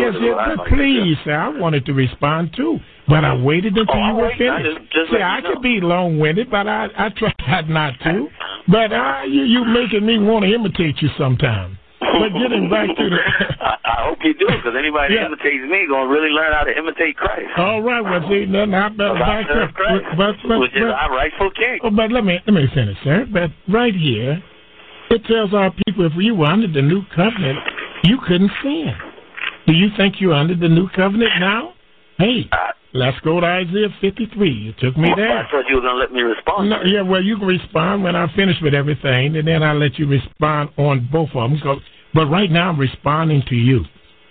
please, sir, I wanted to respond too, but I waited until you were finished. See, I could be long-winded, but I tried not to. But you making me want to imitate you sometime. But getting back to the... I hope you do, because anybody that imitates me is going to really learn how to imitate Christ. All right, well, see, nothing about Christ, which is our rightful king. Oh, but let me finish, sir. But right here, it tells our people, if you were under the new covenant, you couldn't sin. Do you think you're under the new covenant now? Hey, let's go to Isaiah 53. You took me there. I thought you were going to let me respond. No, yeah, well, you can respond when I finish with everything, and then I'll let you respond on both of them. But right now, I'm responding to you.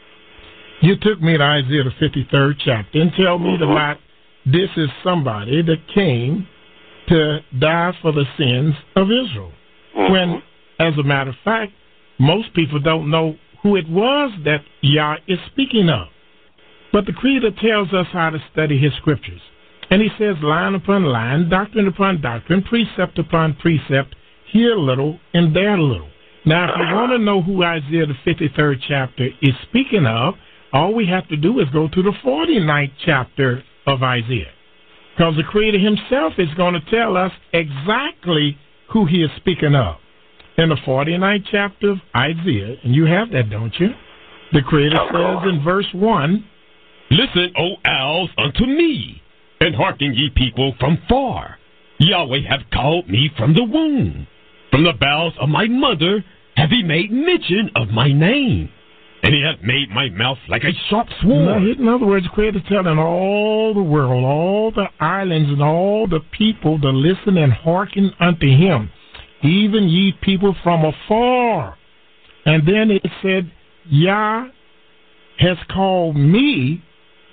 You took me to Isaiah the 53rd chapter and tell me that this is somebody that came to die for the sins of Israel. When, as a matter of fact, most people don't know who it was that Yah is speaking of. But the Creator tells us how to study His Scriptures. And he says line upon line, doctrine upon doctrine, precept upon precept, here a little and there a little. Now, if you want to know who Isaiah the 53rd chapter is speaking of, all we have to do is go to the 49th chapter of Isaiah. Because the Creator himself is going to tell us exactly who he is speaking of. In the 49th chapter of Isaiah, and you have that, don't you? The Creator says in verse 1, Listen, O owls, unto me, and hearken, ye people from far. Yahweh hath called me from the womb. From the bowels of my mother hath he made mention of my name. And he hath made my mouth like a sharp sword. In other words, the Creator telling all the world, all the islands, and all the people to listen and hearken unto him, even ye people from afar. And then it said, Yah has called me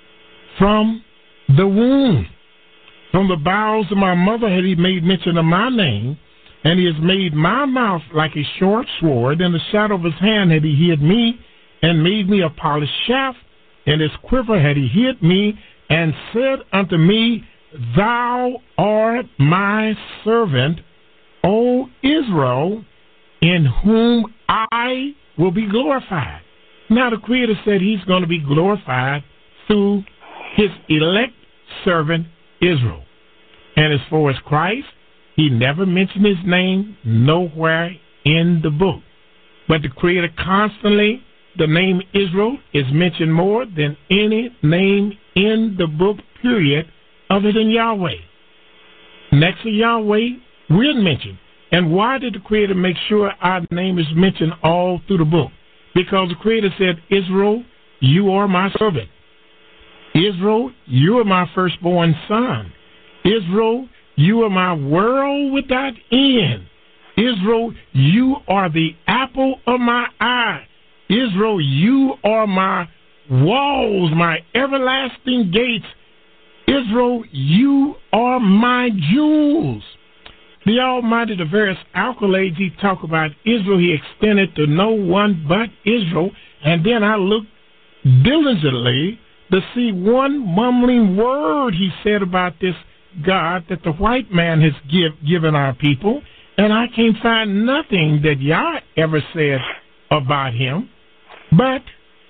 from the womb. From the bowels of my mother had he made mention of my name, and he has made my mouth like a short sword. In the shadow of his hand had he hid me, and made me a polished shaft. In his quiver had he hid me, and said unto me, Thou art my servant, O Israel, in whom I will be glorified. Now the Creator said he's going to be glorified through his elect servant Israel. And as far as Christ, he never mentioned his name nowhere in the book. But the Creator constantly, the name Israel is mentioned more than any name in the book, period, other than Yahweh. Next to Yahweh, we're mentioned. And why did the Creator make sure our name is mentioned all through the book? Because the Creator said, Israel, you are my servant. Israel, you are my firstborn son. Israel, you are my world without end. Israel, you are the apple of my eye. Israel, you are my walls, my everlasting gates. Israel, you are my jewels. The Almighty, the various accolades he talked about Israel, he extended to no one but Israel. And then I looked diligently to see one mumbling word he said about this God that the white man has given our people. And I can't find nothing that Yah ever said about him. But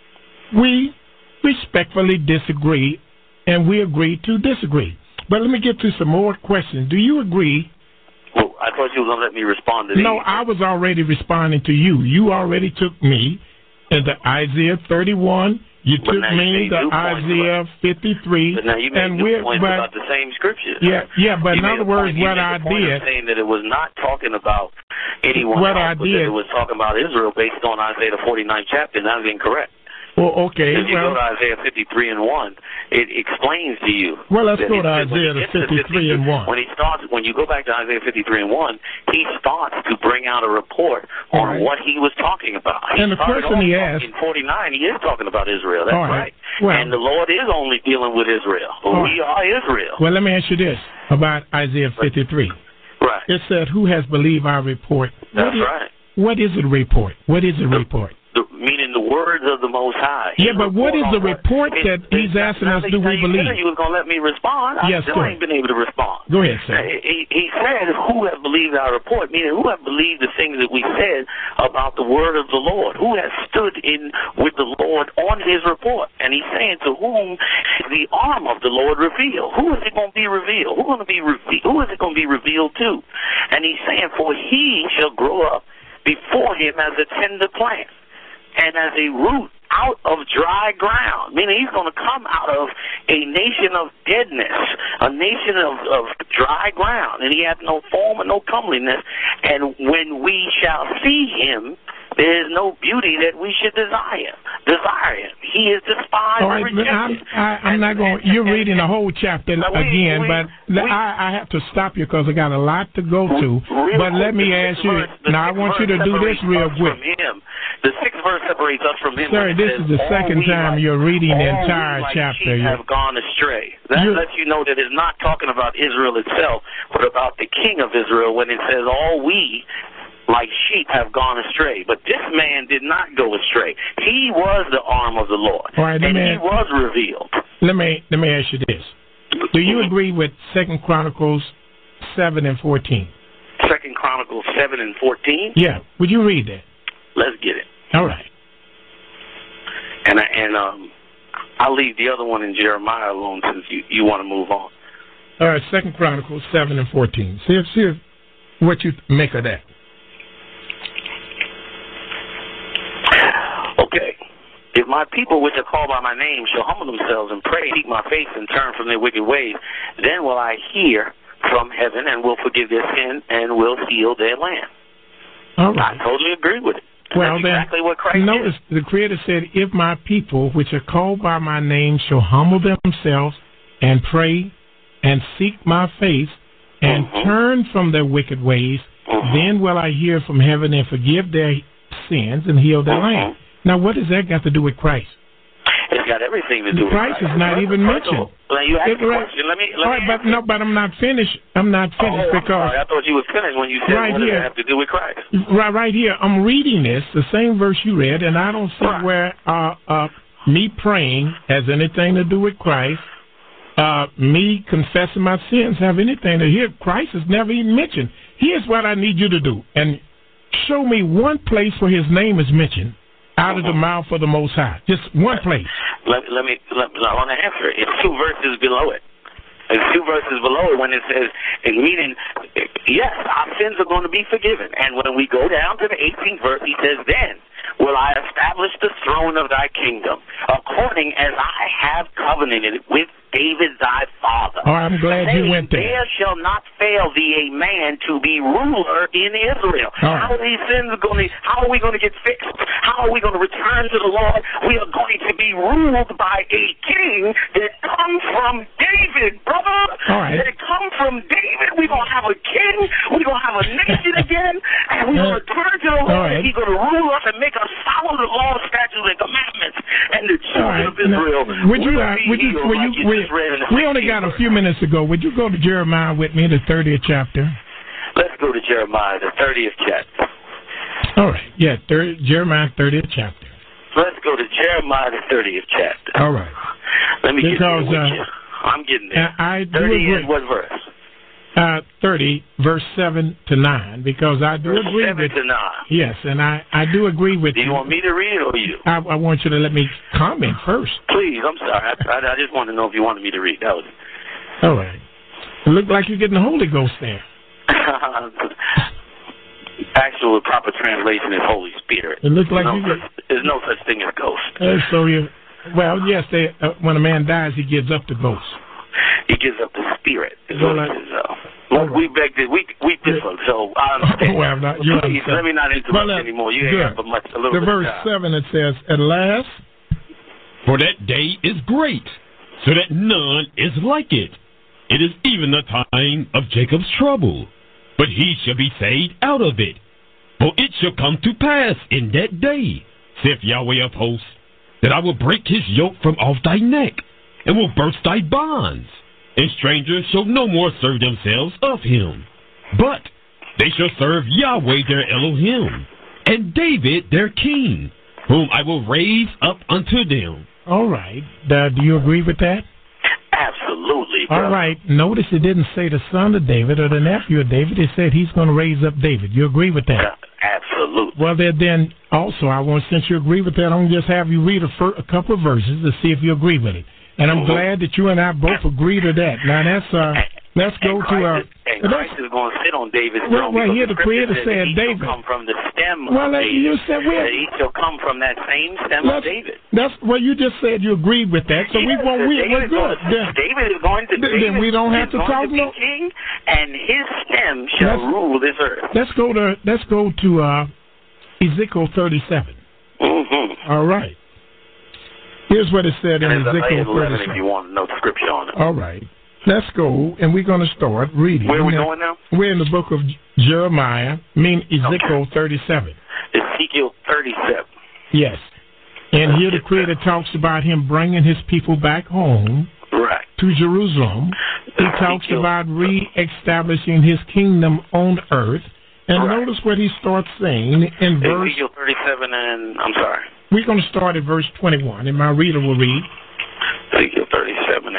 we respectfully disagree, and we agree to disagree. But let me get to some more questions. Do you agree? Well, I thought you were going to let me respond to these. No, I was already responding to you. You already took me into Isaiah 31. You took me to Isaiah 53. But now you made new points about the same scriptures. Yeah, but in other words, what I did... saying that it was not talking about anyone else, but that it was talking about Israel based on Isaiah the 49th chapter, and that was incorrect. Well, okay. If you go to Isaiah 53 and 1, it explains to you. Well, let's go to Isaiah 53 and 1. When you go back to Isaiah 53 and 1, he starts to bring out a report on what he was talking about. And the question he asked... In 49, he is talking about Israel. That's right. Well, and the Lord is only dealing with Israel. We are Israel. Well, let me ask you this about Isaiah 53. Right. It said, who has believed our report? That's right. What is a report? What is a report? Meaning the words of the Most High. Yeah, but what is the report that he's asking us, do we believe? You were going to let me respond. I still ain't been able to respond. Go ahead, sir. He said, who have believed our report? Meaning, who have believed the things that we said about the word of the Lord? Who has stood in with the Lord on his report? And he's saying, to whom the arm of the Lord revealed? Who is it going to be revealed? Who is it going to be revealed to? And he's saying, for he shall grow up before him as a tender plant, and as a root out of dry ground, meaning he's going to come out of a nation of deadness, a nation of dry ground, and he hath no form and no comeliness. And when we shall see him, there is no beauty that we should desire him. He is despised and rejected. I'm not going. You're reading the whole chapter again, but I have to stop you because I got a lot to go to. But let me ask you. Now I want you to do this real quick. The sixth verse separates us from him. Sir, this is the second time you're reading the entire chapter. You have gone astray. That lets you know that it's not talking about Israel itself, but about the king of Israel when it says all we like sheep have gone astray. But this man did not go astray. He was the arm of the Lord, and he was revealed. Let me ask you this. Do you agree with 2 Chronicles 7 and 14? 2 Chronicles 7 and 14? Yeah. Would you read that? Let's get it. All right. And I'll leave the other one in Jeremiah alone since you want to move on. All right, 2 Chronicles 7 and 14. See what you make of that. Okay. If my people which are called by my name shall humble themselves and pray, seek my face, and turn from their wicked ways, then will I hear from heaven and will forgive their sin and will heal their land. All right. I totally agree with it. And well, that's then, exactly what Christ notice is. the Creator said, if my people which are called by my name shall humble themselves and pray and seek my face and turn from their wicked ways, then will I hear from heaven and forgive their sins and heal their land. Now, what has that got to do with Christ? It's got everything to do with Christ. Christ is not even mentioned. Well, you asked the question. Let me all right, but I'm not finished. I'm not finished because sorry. I thought you were finished when you said right what here, does it have to do with Christ? Right here. I'm reading this, the same verse you read, and I don't see where me praying has anything to do with Christ. Me confessing my sins have anything to do. Christ is never even mentioned. Here's what I need you to do, and show me one place where His name is mentioned out of the mouth of the Most High. Just one place. Let me I want to answer it. It's 2 verses below it. It's 2 verses below it when it says, meaning, yes, our sins are going to be forgiven. And when we go down to the 18th verse, he says, then will I establish the throne of thy kingdom, according as I have covenanted with David thy father. Oh, I'm glad you went there. There shall not fail thee a man to be ruler in Israel. How are these sins going to? How are we going to get fixed? How are we going to return to the Lord? We are going to be ruled by a king that comes from David, brother. All right. That come from David. We're going to have a king. We're going to have a nation again, and we're going to turn to the Lord. And He's going to rule us and make us follow the law, statutes, and commandments. And the children of Israel we only got a few minutes to go. Would you go to Jeremiah with me, the 30th chapter? Let's go to Jeremiah, the 30th chapter. All right. Yeah, Jeremiah, 30th chapter. Let's go to Jeremiah, the 30th chapter. All right. Let me get there with you. I'm getting there. I do 30 agree. is what verse? 30, verse 7 to 9, because I do agree 7 with to 9. Yes, and I do agree with you. Do you want me to read it or you? I want you to let me comment first. Please, I'm sorry. I just wanted to know if you wanted me to read. That was it. All right. It looked like you're getting the Holy Ghost there. Actual proper translation is Holy Spirit. It looks like there's no such thing as ghost. Well, yes, when a man dies, he gives up the ghost. He gives up the spirit. We beg that we differ, so I understand. Well, please, let me not interrupt anymore. You ain't got a little bit of verse time. 7, it says, at last, for that day is great, so that none is like it. It is even the time of Jacob's trouble, but he shall be saved out of it. For it shall come to pass in that day, saith Yahweh of hosts, that I will break his yoke from off thy neck, and will burst thy bonds, and strangers shall no more serve themselves of him. But they shall serve Yahweh their Elohim, and David their king, whom I will raise up unto them. All right. Do you agree with that? Absolutely. Brother. All right. Notice it didn't say the son of David or the nephew of David. It said he's going to raise up David. You agree with that? Absolutely. Well, then also, since you agree with that, I'm going to just have you read a couple of verses to see if you agree with it. And I'm glad that you and I both agree to that. Now, let's go to... Christ is going to sit on David's throne. Well, here the Creator said David. Come from the stem of David. You said he shall come from that same stem of David. You just said you agreed with that, so we're good. David is going to be then we don't have to talk no king, and his stem shall rule this earth. Let's go to Ezekiel 37. Mm-hmm. All right. Here's what it said in Ezekiel 37. If you want to know the scripture on it. All right. Let's go, and we're going to start reading. Where are we going now? We're in the book of Jeremiah, Ezekiel 37. Ezekiel 37. Yes. And here the Creator talks about him bringing his people back home to Jerusalem. He talks about re-establishing his kingdom on earth. And notice what he starts saying in verse... Ezekiel 37 and... I'm sorry. We're going to start at verse 21, and my reader will read. Ezekiel 37 and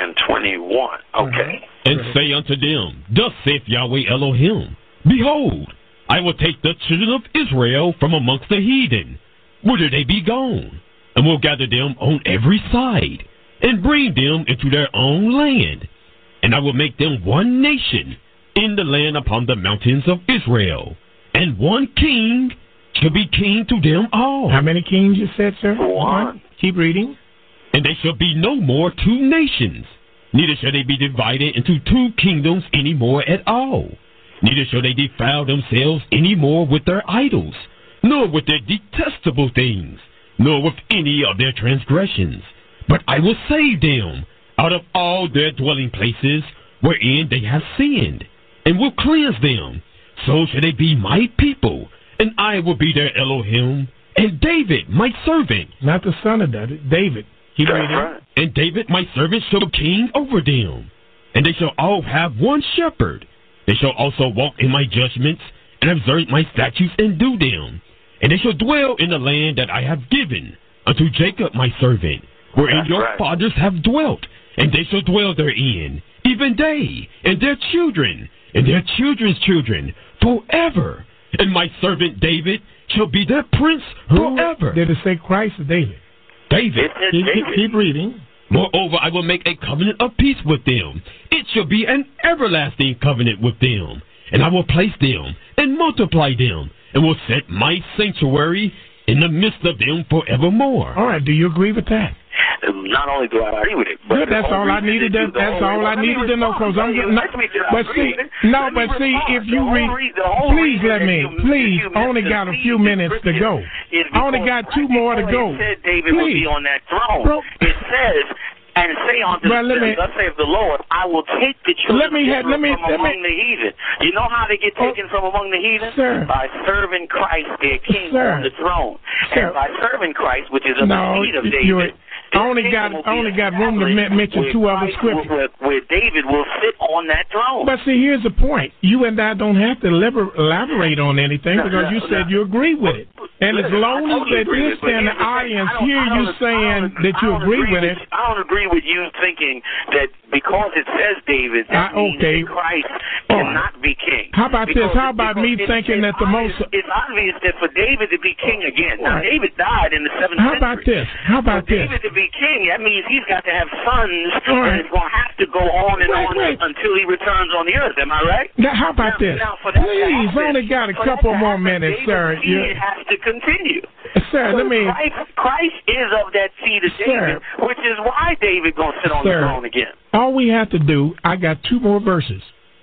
and 21. Okay. And say unto them, Thus saith Yahweh Elohim, Behold, I will take the children of Israel from amongst the heathen, whither they be gone, and will gather them on every side, and bring them into their own land. And I will make them one nation in the land upon the mountains of Israel, and one king shall be king to them all. How many kings you said, sir? One. Keep reading. And they shall be no more two nations, neither shall they be divided into two kingdoms any more at all. Neither shall they defile themselves any more with their idols, nor with their detestable things, nor with any of their transgressions. But I will save them out of all their dwelling places wherein they have sinned, and will cleanse them. So shall they be my people, and I will be their Elohim, and David my servant. Not the son of David. Keep reading. Right. And David my servant shall be king over them. And they shall all have one shepherd. They shall also walk in my judgments, and observe my statutes, and do them. And they shall dwell in the land that I have given unto Jacob my servant, wherein That's your right. fathers have dwelt, and they shall dwell therein, even they, and their children, and their children's children, forever. And my servant David shall be their prince forever. Did it say Christ or David? David. It said David. Keep reading. Moreover, I will make a covenant of peace with them. It shall be an everlasting covenant with them. And I will place them and multiply them, and will set my sanctuary in the midst of them forevermore. All right. Do you agree with that? Not only do I agree with it, but Good, that's all I needed to. That's all I needed to know. Because I'm getting. But see, no, but see, if you read, please let me. Please, I only got a few minutes to go. I only got 2 more to go. It said David would be Please. on that throne. Bro. It says, and say unto Well, let them, me- thus saith the Lord, I will take the children Let me- of Israel let me- from let me- among the heathen. You know how they get taken from among the heathen? Sir. By serving Christ, their king, Sir. on the throne. Sir. And by serving Christ, which is of No, the seed of you're- David. I only got room to mention 2 other scriptures. Where David will sit on that throne. But see, here's the point. You and I don't have to elaborate on anything because you said you agree with it. And as long as the listener and the audience hear you saying that you agree with it, I don't agree with you thinking that because it says David, that means okay. that Christ All cannot be king. How about this? How about me thinking that the most... It's obvious that for David to be king again. Now, Right. David died in the 7th century. How about this? How about for this? David to be king, that means he's got to have sons, All right. and it's going to have to go on and on Wait. until he returns on the earth. Am I right? Now, how about this? Now, for that to Please, happen- only got a for that couple to more happen, minutes, sir. David's seed has to continue. Sir, let me... Christ is of that seed of David, which is why David going to sit on the Sir. throne again. All we have to do, I got 2 more verses.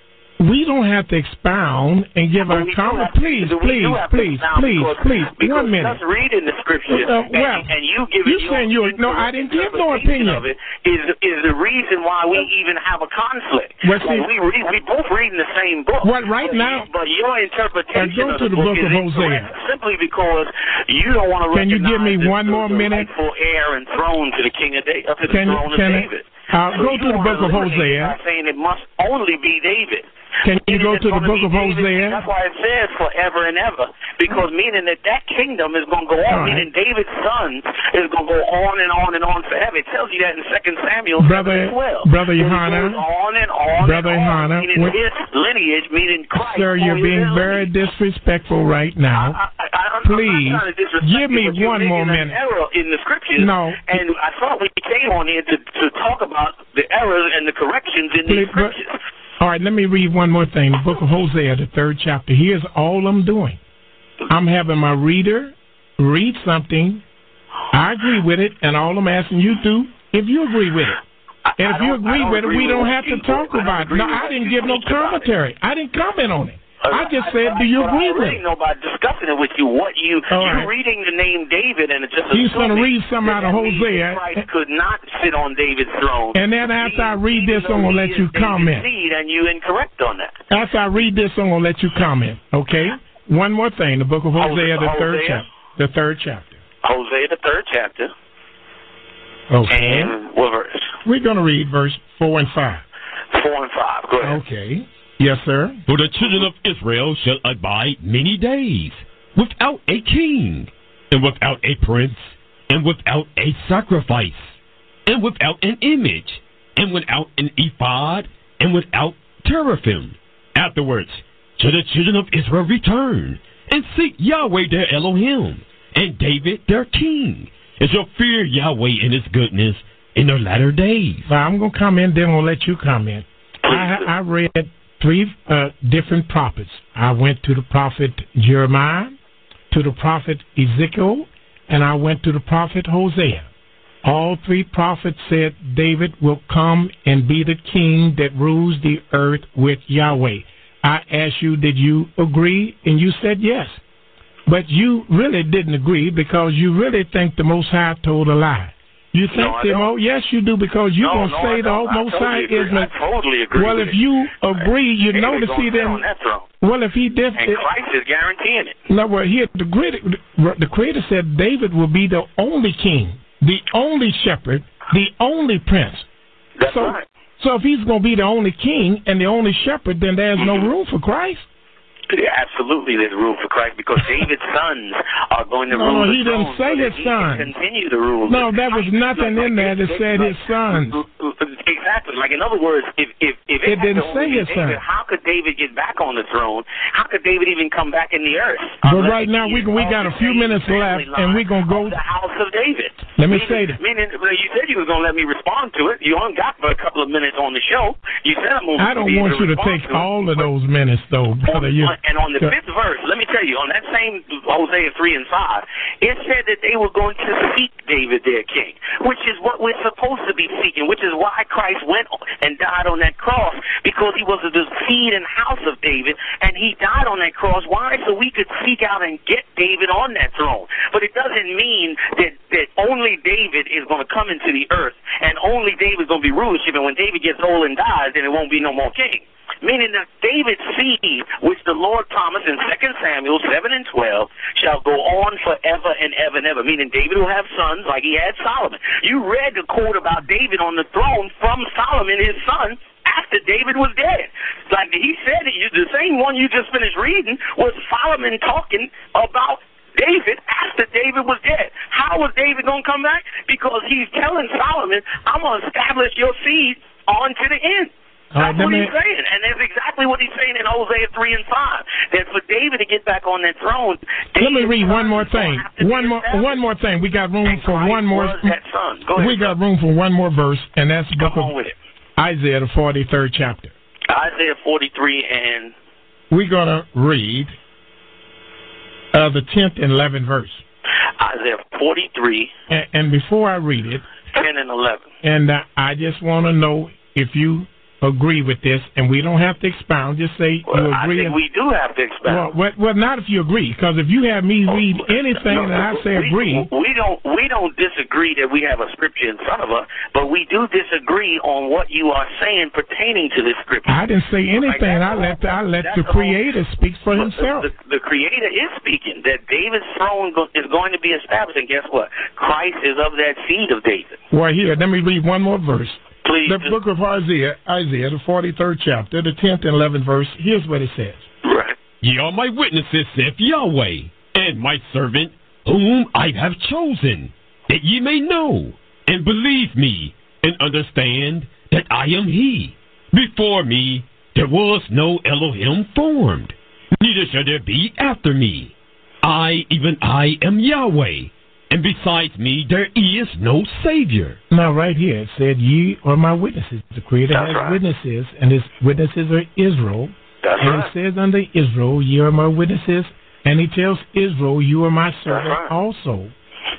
We don't have to expound and give our comment. Please, please, 1 minute. Just reading the scriptures, well, and you giving you saying you no, I didn't give no opinion. of it is the reason why we even have a conflict. Well, see- we both reading the same book. What, right now- But your interpretation go of to the book is of Hosea. incorrect, simply because you don't want to Can you give me recognize one more the minute? rightful heir and throne to the king of David, to the Can throne of I- David. go to the book of Hosea. By saying it must only be David. Can you go It's to the gonna book be of David. Hosea? That's why it says forever and ever, because meaning that kingdom is going to go on. All right. Meaning David's sons is going to go on and on and on forever. It tells you that in 2 Samuel Brother 7:12. Brother It Yohana, goes on and on. Brother and on, Yohana, meaning his lineage, meaning Christ. Sir, you're or his being very lineage. disrespectful right now. I'm Please, not trying to disrespect give me you, but you're one more making an minute. error in the scriptures. No. And I thought we came on here to talk about the errors and the corrections in these Please, but- scriptures. All right, let me read one more thing. The book of Hosea, the 3rd chapter. Here's all I'm doing. I'm having my reader read something. I agree with it, and all I'm asking you to, if you agree with it. And if you agree with it, we don't have to talk about it. No, I didn't give no commentary. I didn't comment on it. I just said, do you agree with I it? know about discussing it with you. What you All right. reading the name David and it's just He's gonna assuming read some out of that means Hosea. Christ could not sit on David's throne. And then after I read this, I'm going to let you comment. And you incorrect on that. After I read this, I'm going to let you comment, okay? One more thing. The book of Hosea, the 3rd Hosea? chapter. The 3rd chapter. Hosea, the 3rd chapter. Okay. And what verse? We're going to read verse 4 and 5. 4 and 5. Go ahead. Okay. Yes, sir. For the children of Israel shall abide many days, without a king, and without a prince, and without a sacrifice, and without an image, and without an ephod, and without teraphim. Afterwards shall the children of Israel return, and seek Yahweh their Elohim, and David their king, and shall fear Yahweh in his goodness in their latter days. Now, I'm going to comment, then I'm going to let you comment. I read 3 different prophets. I went to the prophet Jeremiah, to the prophet Ezekiel, and I went to the prophet Hosea. All 3 prophets said David will come and be the king that rules the earth with Yahweh. I asked you, did you agree? And you said yes. But you really didn't agree because you really think the Most High told a lie. You think yes, you do, because you're going to say the Most High is... I totally agree. Well, if you agree, you know to see them... Well, if he did... And Christ is guaranteeing it. No, well, here, the Creator said David will be the only king, the only shepherd, the only prince. That's right. So if he's going to be the only king and the only shepherd, then there's no room for Christ. Yeah, absolutely, there's room for Christ because David's sons are going to rule. No, he didn't say his sons. Continue to rule. No, there was nothing in there that said his sons. Exactly. Like, in other words, if it didn't say his sons, how could David get back on the throne? How could David even come back in the earth? But right now we got a few minutes left, and we're gonna go the house of David. Let me say that. Meaning, you said you were gonna let me respond to it. You only got for a couple of minutes on the show. You said I'm gonna. I don't want you to take all of those minutes, though, brother. And on the 5th verse, let me tell you, on that same Hosea 3 and 5, it said that they were going to seek David their king, which is what we're supposed to be seeking, which is why Christ went and died on that cross, because he was the seed and house of David, and he died on that cross. Why? So we could seek out and get David on that throne. But it doesn't mean that only David is going to come into the earth, and only David's going to be rulership, and when David gets old and dies, then it won't be no more king. Meaning that David's seed, which the Lord promised in 2 Samuel 7 and 12, shall go on forever and ever and ever. Meaning David will have sons like he had Solomon. You read the quote about David on the throne from Solomon, his son, after David was dead. Like he said, the same one you just finished reading was Solomon talking about David after David was dead. How was David going to come back? Because he's telling Solomon, I'm going to establish your seed on to the end. That's what he's saying, and that's exactly what he's saying in Hosea 3 and 5. That for David to get back on that throne. Let me read one more thing. One more thing. We got room for one more. We got room for one more verse, and that's the book of Isaiah, the 43rd chapter. Isaiah 43 and. We're gonna read the 10th and 11th verse. Isaiah 43. And before I read it, 10 and 11. And I just want to know if you agree with this, and we don't have to expound. Just say you agree. I think we do have to expound. Well, not if you agree, because if you have me read anything and I say agree, we don't disagree that we have a scripture in front of us, but we do disagree on what you are saying pertaining to this scripture. I didn't say anything. I let the Creator speak for himself. The Creator is speaking that David's throne is going to be established, and guess what? Christ is of that seed of David. Well, here, let me read one more verse. Please. The book of Isaiah, the 43rd chapter, the 10th and 11th verse, here's what it says. Right. Ye are my witnesses, saith Yahweh, and my servant, whom I have chosen, that ye may know, and believe me, and understand that I am he. Before me there was no Elohim formed, neither shall there be after me. I, even I, am Yahweh. And besides me, there is no Savior. Now, right here, it said, ye are my witnesses. The Creator has witnesses, and his witnesses are Israel. It says unto Israel, ye are my witnesses. And he tells Israel, you are my servant also,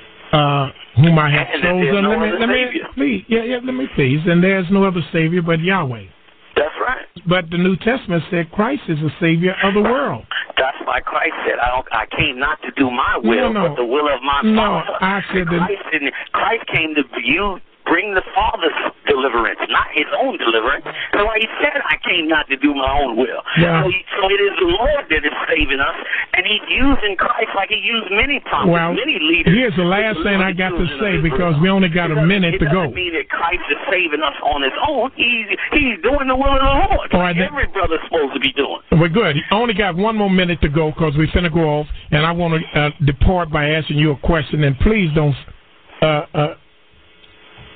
whom I have chosen. Let me please. And there's no other Savior but Yahweh. That's right. But the New Testament said Christ is the Savior of the world. That's why Christ said, I came not to do my will, but the will of my Father. No, I said Christ came to bring the Father's deliverance, not his own deliverance. So he said, I came not to do my own will. Yeah. So it is the Lord that is saving us, and he's using Christ like he used many prophets, many leaders. Here's the last thing I got to say, because we only got a minute to go. It doesn't mean that Christ is saving us on his own. He's doing the will of the Lord. Like every brother's supposed to be doing. We're good. I only got one more minute to go, because we're finna go off, and I want to depart by asking you a question, and please don't...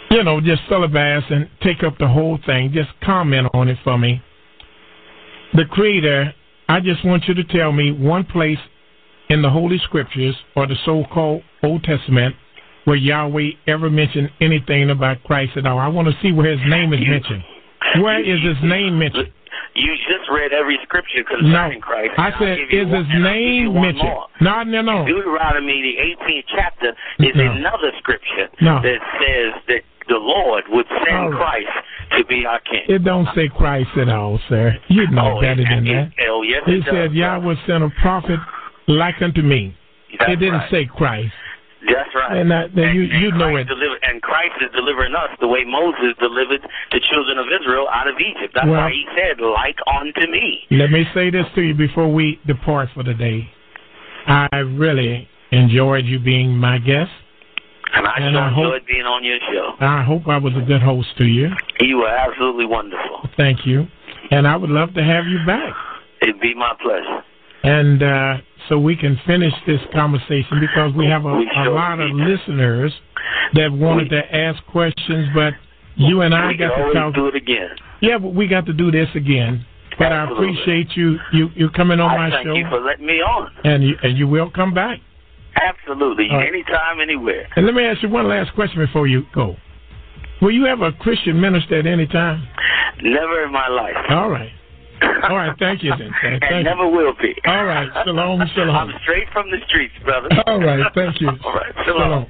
just syllabus and take up the whole thing. Just comment on it for me. The Creator, I just want you to tell me one place in the Holy Scriptures or the so-called Old Testament where Yahweh ever mentioned anything about Christ at all. I want to see where his name is mentioned. Where is his name mentioned? You just read every scripture concerning Christ. I said, is his name mentioned? No. Deuteronomy, the 18th chapter, is another scripture that says that the Lord would send Christ to be our king. It don't say Christ at all, sir. You know better than that. Yes, it said, Yahweh sent a prophet like unto me. It didn't say Christ. That's right. And you know it. And Christ is delivering us the way Moses delivered the children of Israel out of Egypt. That's why he said, like unto me. Let me say this to you before we depart for the day. I really enjoyed you being my guest. And I enjoyed being on your show. I hope I was a good host to you. You were absolutely wonderful. Thank you. And I would love to have you back. It'd be my pleasure. And so we can finish this conversation because we have a lot of listeners that wanted to ask questions, but you and I got to talk. Do it again. Yeah, but we got to do this again. But absolutely. I appreciate you coming on my show. Thank you for letting me on. And you will come back. Absolutely. Right. Anytime, anywhere. And let me ask you one last question before you go. Were you ever a Christian minister at any time? Never in my life. All right. All right, thank you then. And never will be. All right, shalom. I'm straight from the streets, brother. All right, thank you. All right, shalom.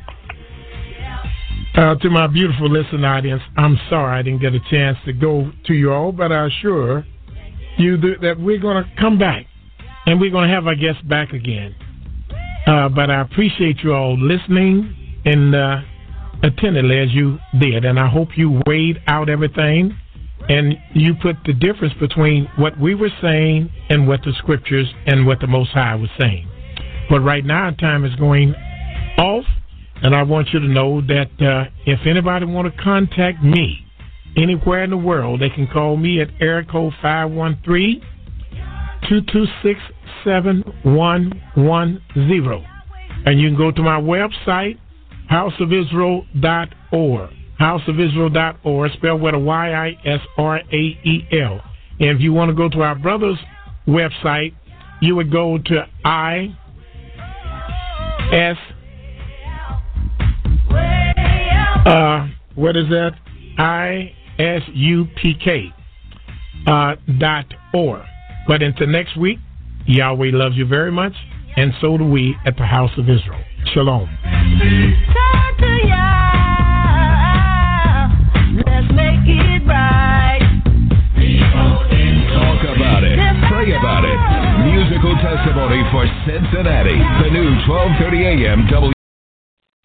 To my beautiful listening audience, I'm sorry I didn't get a chance to go to you all, but I assure you that we're going to come back, and we're going to have our guests back again. But I appreciate you all listening and attentively as you did, and I hope you weighed out everything. And you put the difference between what we were saying and what the scriptures and what the Most High was saying. But right now, time is going off, and I want you to know that if anybody want to contact me anywhere in the world, they can call me at area code 513-226-7110. And you can go to my website, houseofisrael.org. houseofisrael.org, spelled with a YISRAEL. And if you want to go to our brother's website, you would go to ISUPK.org. But until next week, Yahweh loves you very much, and so do we at the House of Israel. Shalom. Let's make it right. Talk about it. Pray about it. Musical testimony for Cincinnati. The new 12:30 a.m.